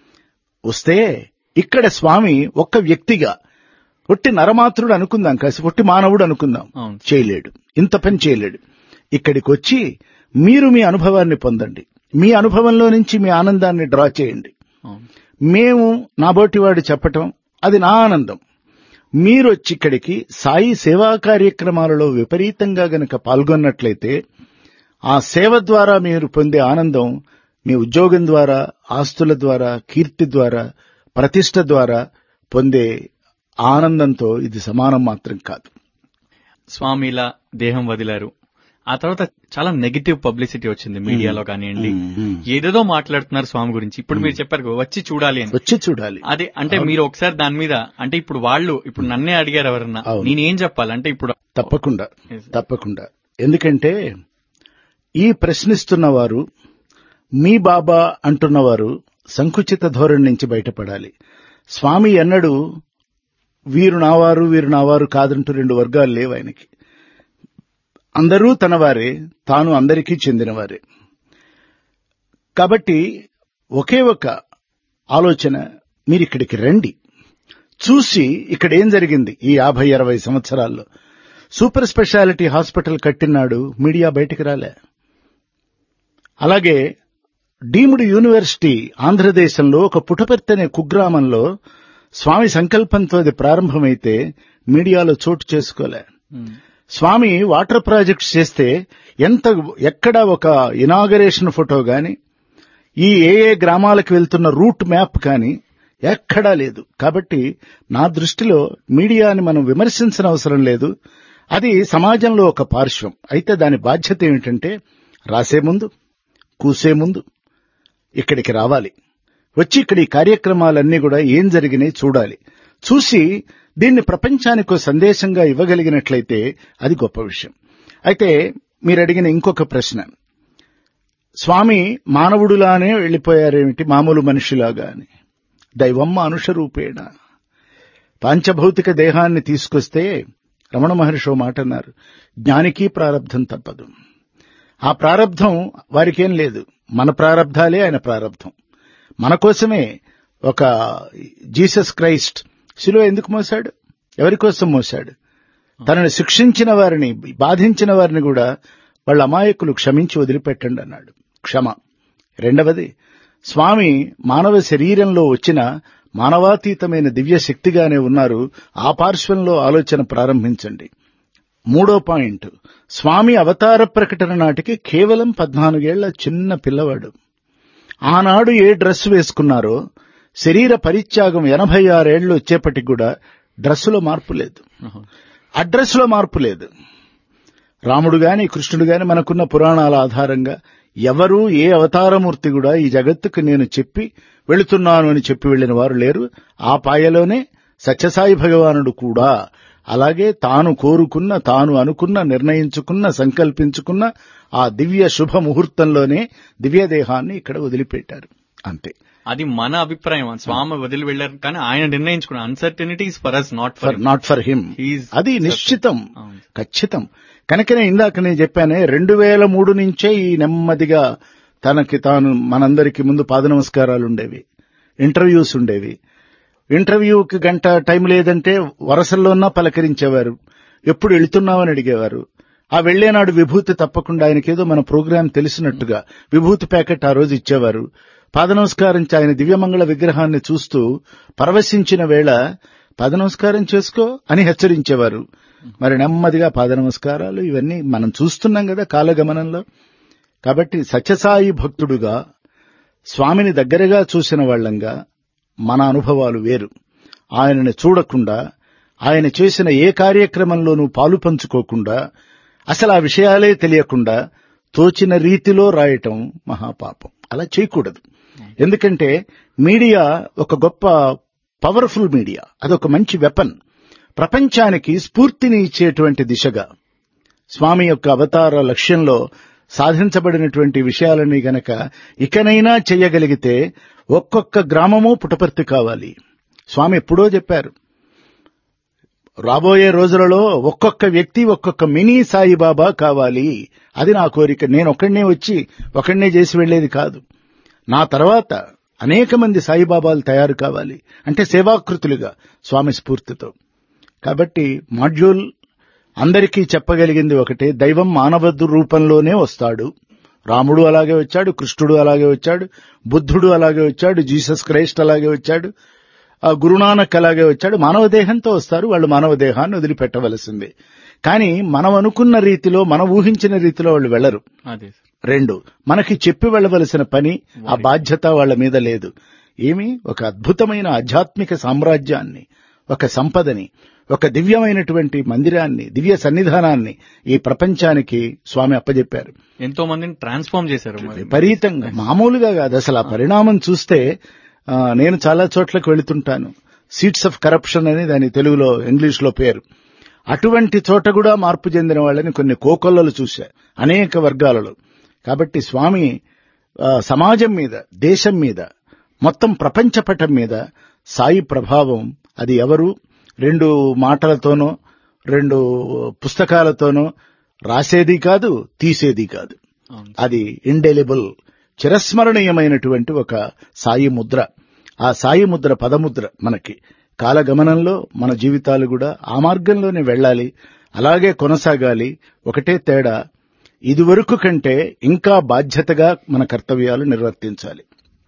వస్తే ఇక్కడ స్వామి ఒక్క వ్యక్తిగా, ఒట్టి నరమాత్రుడు అనుకుందాం, కాసి ఒట్టి మానవుడు అనుకుందాం, చేయలేడు, ఇంత పని చేయలేడు. ఇక్కడికి వచ్చి మీరు మీ అనుభవాన్ని పొందండి. మీ అనుభవంలో నుంచి మీ ఆనందాన్ని డ్రా చేయండి. మేము, నాబోటివాడు చెప్పటం అది నా ఆనందం. మీరు వచ్చి ఇక్కడికి సాయి సేవా కార్యక్రమాలలో విపరీతంగా గనక పాల్గొన్నట్లయితే ఆ సేవ ద్వారా మీరు పొందే ఆనందం మీ ఉద్యోగం ద్వారా, ఆస్తుల ద్వారా, కీర్తి ద్వారా, ప్రతిష్ట ద్వారా పొందే ఆనందంతో ఇది సమానం మాత్రం కాదు. స్వామి ఇలా దేహం వదిలారు, ఆ తర్వాత చాలా నెగిటివ్ పబ్లిసిటీ వచ్చింది మీడియాలో కానివ్వండి, ఏదేదో మాట్లాడుతున్నారు స్వామి గురించి. ఇప్పుడు మీరు చెప్పారు వచ్చి చూడాలి అని. వచ్చి చూడాలి అదే అంటే మీరు ఒకసారి దాని మీద, అంటే ఇప్పుడు వాళ్ళు ఇప్పుడు నన్నే అడిగారు ఎవరన్నా, నేనేం చెప్పాలి అంటే ఇప్పుడు తప్పకుండా తప్పకుండా ఎందుకంటే ఈ ప్రశ్నిస్తున్నవారు, మీ బాబా అంటున్నవారు సంకుచిత ధోరణి నుంచి బయటపడాలి. స్వామి ఎన్నడూ వీరు నావారు వీరు నావారు కాదంటూ రెండు వర్గాలు లేవు ఆయనకి. అందరూ తనవారే, తాను అందరికీ చెందినవారే. కాబట్టి ఒకే ఒక ఆలోచన, మీరిక్కడికి రండి, చూసి ఇక్కడ ఏం జరిగింది ఈ యాభై అరవై సంవత్సరాల్లో. సూపర్ స్పెషాలిటీ హాస్పిటల్ కట్టినాడు, మీడియా బయటికి రాలే. అలాగే డీమ్డ్ యూనివర్సిటీ ఆంధ్రదేశంలో ఒక పుటపర్తి అనే కుగ్రామంలో స్వామి సంకల్పంతో అది ప్రారంభమైతే మీడియాలో చోటు చేసుకోలే. స్వామి వాటర్ ప్రాజెక్ట్స్ చేస్తే ఎంత ఎక్కడ ఒక ఇనాగరేషన్ ఫోటో గాని, ఈ ఏ ఏ గ్రామాలకు వెళ్తున్న రూట్ మ్యాప్ కానీ ఎక్కడా లేదు. కాబట్టి నా దృష్టిలో మీడియాని మనం విమర్శించిన అవసరం లేదు. అది సమాజంలో ఒక పార్శ్వం. అయితే దాని బాధ్యత ఏమిటంటే రాసే ముందు, కూసే ముందు ఇక్కడికి రావాలి, వచ్చి ఇక్కడ ఈ కార్యక్రమాలన్నీ కూడా ఏం జరిగినాయి చూడాలి. చూసి దీన్ని ప్రపంచానికి సందేశంగా ఇవ్వగలిగినట్లయితే అది గొప్ప విషయం. అయితే మీరు అడిగిన ఇంకొక ప్రశ్న, స్వామి మానవుడులానే వెళ్లిపోయారేమిటి, మామూలు మనిషిలాగా అని. దైవం మానుష రూపేణ. పాంచభౌతిక దేహాన్ని తీసుకొస్తే రమణ మహర్షి ఓ మాట అన్నారు, జ్ఞానికి ప్రారబ్ధం తప్పదు. ఆ ప్రారబ్ధం వారికేం లేదు, మన ప్రారబ్ధాలే ఆయన ప్రారబ్ధం. మన కోసమే ఒక జీసస్ క్రైస్ట్ శిలువ ఎందుకు మోశాడు, ఎవరి కోసం మోశాడు? తనను శిక్షించిన వారిని, బాధించిన వారిని కూడా వాళ్ళ అమాయకులు క్షమించి వదిలిపెట్టండి అన్నాడు. క్షమ. రెండవది, స్వామి మానవ శరీరంలో వచ్చిన మానవాతీతమైన దివ్య శక్తిగానే ఉన్నారు. ఆ పార్శ్వంలో ఆలోచన ప్రారంభించండి. మూడో పాయింట్, స్వామి అవతార ప్రకటన నాటికి కేవలం పద్నాలుగేళ్ల చిన్న పిల్లవాడు. ఆనాడు ఏ డ్రెస్ వేసుకున్నారో శరీర పరిత్యాగం ఎనభై ఆరేళ్లు వచ్చేప్పటికి కూడా డ్రెస్సులో మార్పు లేదు, అడ్రస్లో మార్పు లేదు. రాముడు గాని కృష్ణుడు గాని మనకున్న పురాణాల ఆధారంగా ఎవరూ ఏ అవతారమూర్తి కూడా ఈ జగత్తుకు నేను చెప్పి వెళుతున్నాను అని చెప్పి వెళ్లిన వారు లేరు. ఆ పాయలోనే సత్యసాయి భగవానుడు కూడా అలాగే తాను కోరుకున్న, తాను అనుకున్న, నిర్ణయించుకున్న, సంకల్పించుకున్న ఆ దివ్య శుభ ముహూర్తంలోనే దివ్యదేహాన్ని ఇక్కడ వదిలిపెట్టారు. అంతే. అది మన అభిప్రాయం. స్వామి వదిలి వెళ్లారు కానీ ఆయన నిర్ణయించుకున్న uncertainty is for us, not for not for him. అది నిశ్చితం, ఖచ్చితం. కనుకనే ఇందాక నేను చెప్పానే, రెండు వేల మూడు నుంచే ఈ నెమ్మదిగా తనకి తాను మనందరికి ముందు పాద నమస్కారాలు ఉండేవి, ఇంటర్వ్యూస్ ఉండేవి. ఇంటర్వ్యూకి గంట టైం లేదంటే వరసల్లోన్నా పలకరించేవారు, ఎప్పుడు వెళుతున్నామని అడిగేవారు. ఆ వెళ్లేనాడు విభూతి తప్పకుండా ఆయనకేదో మన ప్రోగ్రాం తెలిసినట్టుగా విభూతి ప్యాకెట్ ఆ రోజు ఇచ్చేవారు. పాద నమస్కారం ఆయన దివ్యమంగళ విగ్రహాన్ని చూస్తూ పరవశించిన వేళ పాద నమస్కారం చేసుకో అని హెచ్చరించేవారు. మరి నెమ్మదిగా పాద నమస్కారాలు ఇవన్నీ మనం చూస్తున్నాం కదా కాలగమనంలో. కాబట్టి సత్యసాయి భక్తుడుగా స్వామిని దగ్గరగా చూసిన వాళ్లంగా మన అనుభవాలు వేరు. ఆయనని చూడకుండా, ఆయన చేసిన ఏ కార్యక్రమంలోనూ పాలు పంచుకోకుండా, అసలు ఆ విషయాలే తెలియకుండా తోచిన రీతిలో రాయటం మహాపాపం. అలా చేయకూడదు. ఎందుకంటే మీడియా ఒక గొప్ప పవర్ఫుల్ మీడియా, అదొక మంచి వెపన్. ప్రపంచానికి స్ఫూర్తిని ఇచ్చేటువంటి దిశగా స్వామి యొక్క అవతార లక్ష్యంలో సాధించబడినటువంటి విషయాలని గనక ఇకనైనా చెయ్యగలిగితే ఒక్కొక్క గ్రామము పుటపర్తి కావాలి. స్వామి ఎప్పుడో చెప్పారు, రాబోయే రోజులలో ఒక్కొక్క వ్యక్తి ఒక్కొక్క మినీ సాయిబాబా కావాలి. అది నా కోరిక. నేను ఒక్కడనే వచ్చి ఒకడనే చేసి వెళ్లేది కాదు. నా తర్వాత అనేక మంది సాయిబాబాలు తయారు కావాలి, అంటే సేవాకృతులుగా స్వామి స్ఫూర్తితో. కాబట్టి మాడ్యూల్ అందరికీ చెప్పగలిగింది ఒకటే, దైవం మానవ రూపంలోనే వస్తాడు. రాముడు అలాగే వచ్చాడు, కృష్ణుడు అలాగే వచ్చాడు, బుద్ధుడు అలాగే వచ్చాడు, జీసస్ క్రైస్ట్ అలాగే వచ్చాడు, గురునానక్ అలాగే వచ్చాడు. మానవ దేహంతో వస్తారు. వాళ్ళు మానవ దేహాన్ని వదిలిపెట్టవలసిందే. కానీ మనం అనుకున్న రీతిలో, మనం ఊహించిన రీతిలో వాళ్ళు వెళ్లరు. రెండు, మనకి చెప్పి వెళ్లవలసిన పని, ఆ బాధ్యత వాళ్ల మీద లేదు. ఏమి ఒక అద్భుతమైన ఆధ్యాత్మిక సామ్రాజ్యాన్ని, ఒక సంపదని, ఒక దివ్యమైనటువంటి మందిరాన్ని, దివ్య సన్నిధానాన్ని ఈ ప్రపంచానికి స్వామి అప్పజెప్పారు. ఎంతో మందిని ట్రాన్స్ఫార్మ్ చేశారు విపరీతంగా. మామూలుగా కాదు అసలు. ఆ పరిణామం చూస్తే నేను చాలా చోట్లకు వెళుతుంటాను. సీట్స్ ఆఫ్ కరప్షన్ అని దాని తెలుగులో ఇంగ్లీష్లో పేరు. అటువంటి చోట కూడా మార్పు చెందిన వాళ్ళని కొన్ని కోకొల్లలు చూశా అనేక వర్గాలలో. కాబట్టి స్వామి సమాజం మీద, దేశం మీద, మొత్తం ప్రపంచ పటం మీద సాయి ప్రభావం అది ఎవరు రెండు మాటలతోనో రెండు పుస్తకాలతోనో రాసేది కాదు, తీసేది కాదు. అది ఇండెలిబుల్, చిరస్మరణీయమైనటువంటి ఒక సాయి ముద్ర. ఆ సాయి ముద్ర పదముద్ర మనకి కాలగమనంలో మన జీవితాలు కూడా ఆ మార్గంలోనే వెళ్ళాలి, అలాగే కొనసాగాలి. ఒకటే తేడా, ఇదివరకు కంటే ఇంకా బాధ్యతగా మన కర్తవ్యాలు నిర్వర్తించాలి.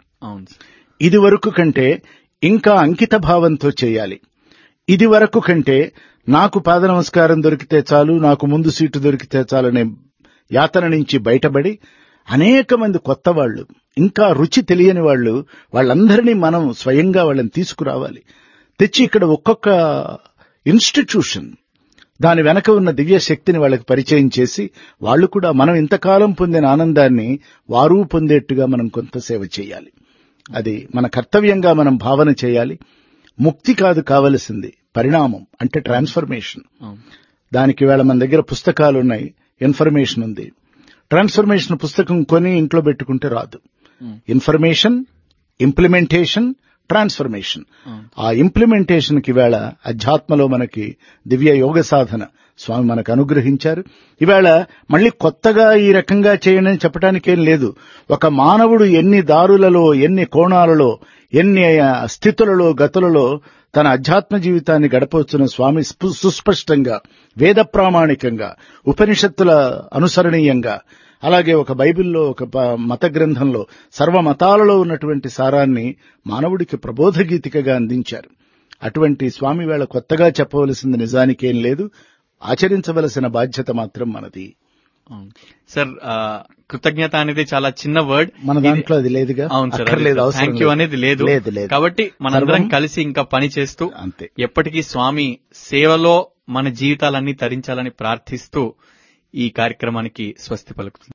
ఇదివరకు కంటే ఇంకా అంకిత భావంతో చేయాలి. ఇది వరకు కంటే నాకు పాద నమస్కారం దొరికితే చాలు, నాకు ముందు సీటు దొరికితే చాలనే యాతన నుంచి బయటపడి అనేక మంది కొత్త వాళ్ళు, ఇంకా రుచి తెలియని వాళ్ళు, వాళ్ళందరినీ మనం స్వయంగా వాళ్ళని తీసుకురావాలి. తెచ్చి ఇక్కడ ఒక్కొక్క ఇన్స్టిట్యూషన్ దాని వెనక ఉన్న దివ్య శక్తిని వాళ్ళకి పరిచయం చేసి వాళ్ళు కూడా మనం ఇంతకాలం పొందిన ఆనందాన్ని వారు పొందేట్టుగా మనం కొంత సేవ చేయాలి. అది మన కర్తవ్యంగా మనం భావన చేయాలి. ముక్తి కాదు కావలసింది, పరిణామం అంటే ట్రాన్స్ఫర్మేషన్. దానికి వేళ మన దగ్గర పుస్తకాలు ఉన్నాయి, ఇన్ఫర్మేషన్ ఉంది. ట్రాన్స్ఫర్మేషన్ పుస్తకం కొని ఇంట్లో పెట్టుకుంటే రాదు. Information, implementation, transformation. ఆ ఇంప్లిమెంటేషన్ కి వేళ అధ్యాత్మలో మనకి దివ్య యోగ సాధన స్వామి మనకు అనుగ్రహించారు. ఈవేళ మళ్ళీ కొత్తగా ఈ రకంగా చేయండి అని చెప్పడానికేం లేదు. ఒక మానవుడు ఎన్ని దారులలో, ఎన్ని కోణాలలో, ఎన్ని స్థితులలో, గతులలో తన అధ్యాత్మ జీవితాన్ని గడపవచ్చున స్వామి సుస్పష్టంగా, వేద ప్రామాణికంగా, ఉపనిషత్తుల అనుసరణీయంగా, అలాగే ఒక బైబిల్లో, ఒక మత గ్రంథంలో, సర్వ మతాలలో ఉన్నటువంటి సారాన్ని మానవుడికి ప్రబోధగీతికగా అందించారు. అటువంటి స్వామి వేళ కొత్తగా చెప్పవలసింది నిజానికేం లేదు, ఆచరించవలసిన బాధ్యత మాత్రం మనది. సార్, కృతజ్ఞత అనేది చాలా చిన్న వర్డ్, మన దాంట్లో అది లేదుగా. అవును సార్, థ్యాంక్ యూ అనేది లేదు. కాబట్టి మనందరం కలిసి ఇంకా పని చేస్తూ అంతే ఎప్పటికీ స్వామి సేవలో మన జీవితాలన్నీ తరించాలని ప్రార్థిస్తూ ఈ కార్యక్రమానికి స్వస్తి పలుకుతుంది.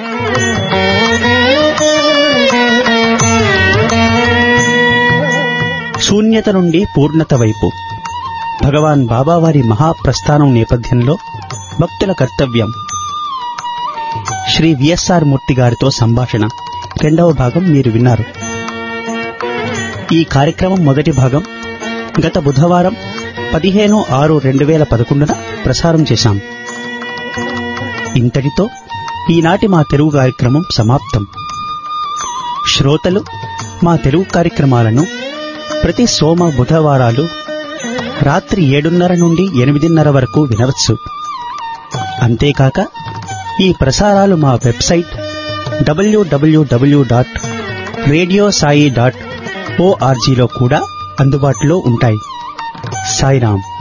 శూన్యత నుండి పూర్ణత వైపు భగవాన్ బాబావారి మహాప్రస్థానం నేపథ్యంలో భక్తుల కర్తవ్యం, శ్రీ విఎస్ఆర్ మూర్తి గారితో సంభాషణ రెండవ భాగం మీరు విన్నారు. ఈ కార్యక్రమం మొదటి భాగం గత బుధవారం పదిహేను ఆరు రెండు వేల పదకొండున ప్రసారం చేశాం. ఇంతటితో ఈనాటి మా తెలుగు కార్యక్రమం సమాప్తం. శ్రోతలు మా తెలుగు కార్యక్రమాలను ప్రతి సోమ బుధవారాలు రాత్రి ఏడున్నర నుండి ఎనిమిదిన్నర వరకు వినవచ్చు. అంతేకాక ఈ ప్రసారాలు మా వెబ్సైట్ డబ్ల్యూడబ్ల్యూడబ్ల్యూ డాట్ రేడియో సాయి డాట్ ఓఆర్జీలో కూడా అందుబాటులో ఉంటాయి. సాయిరాం.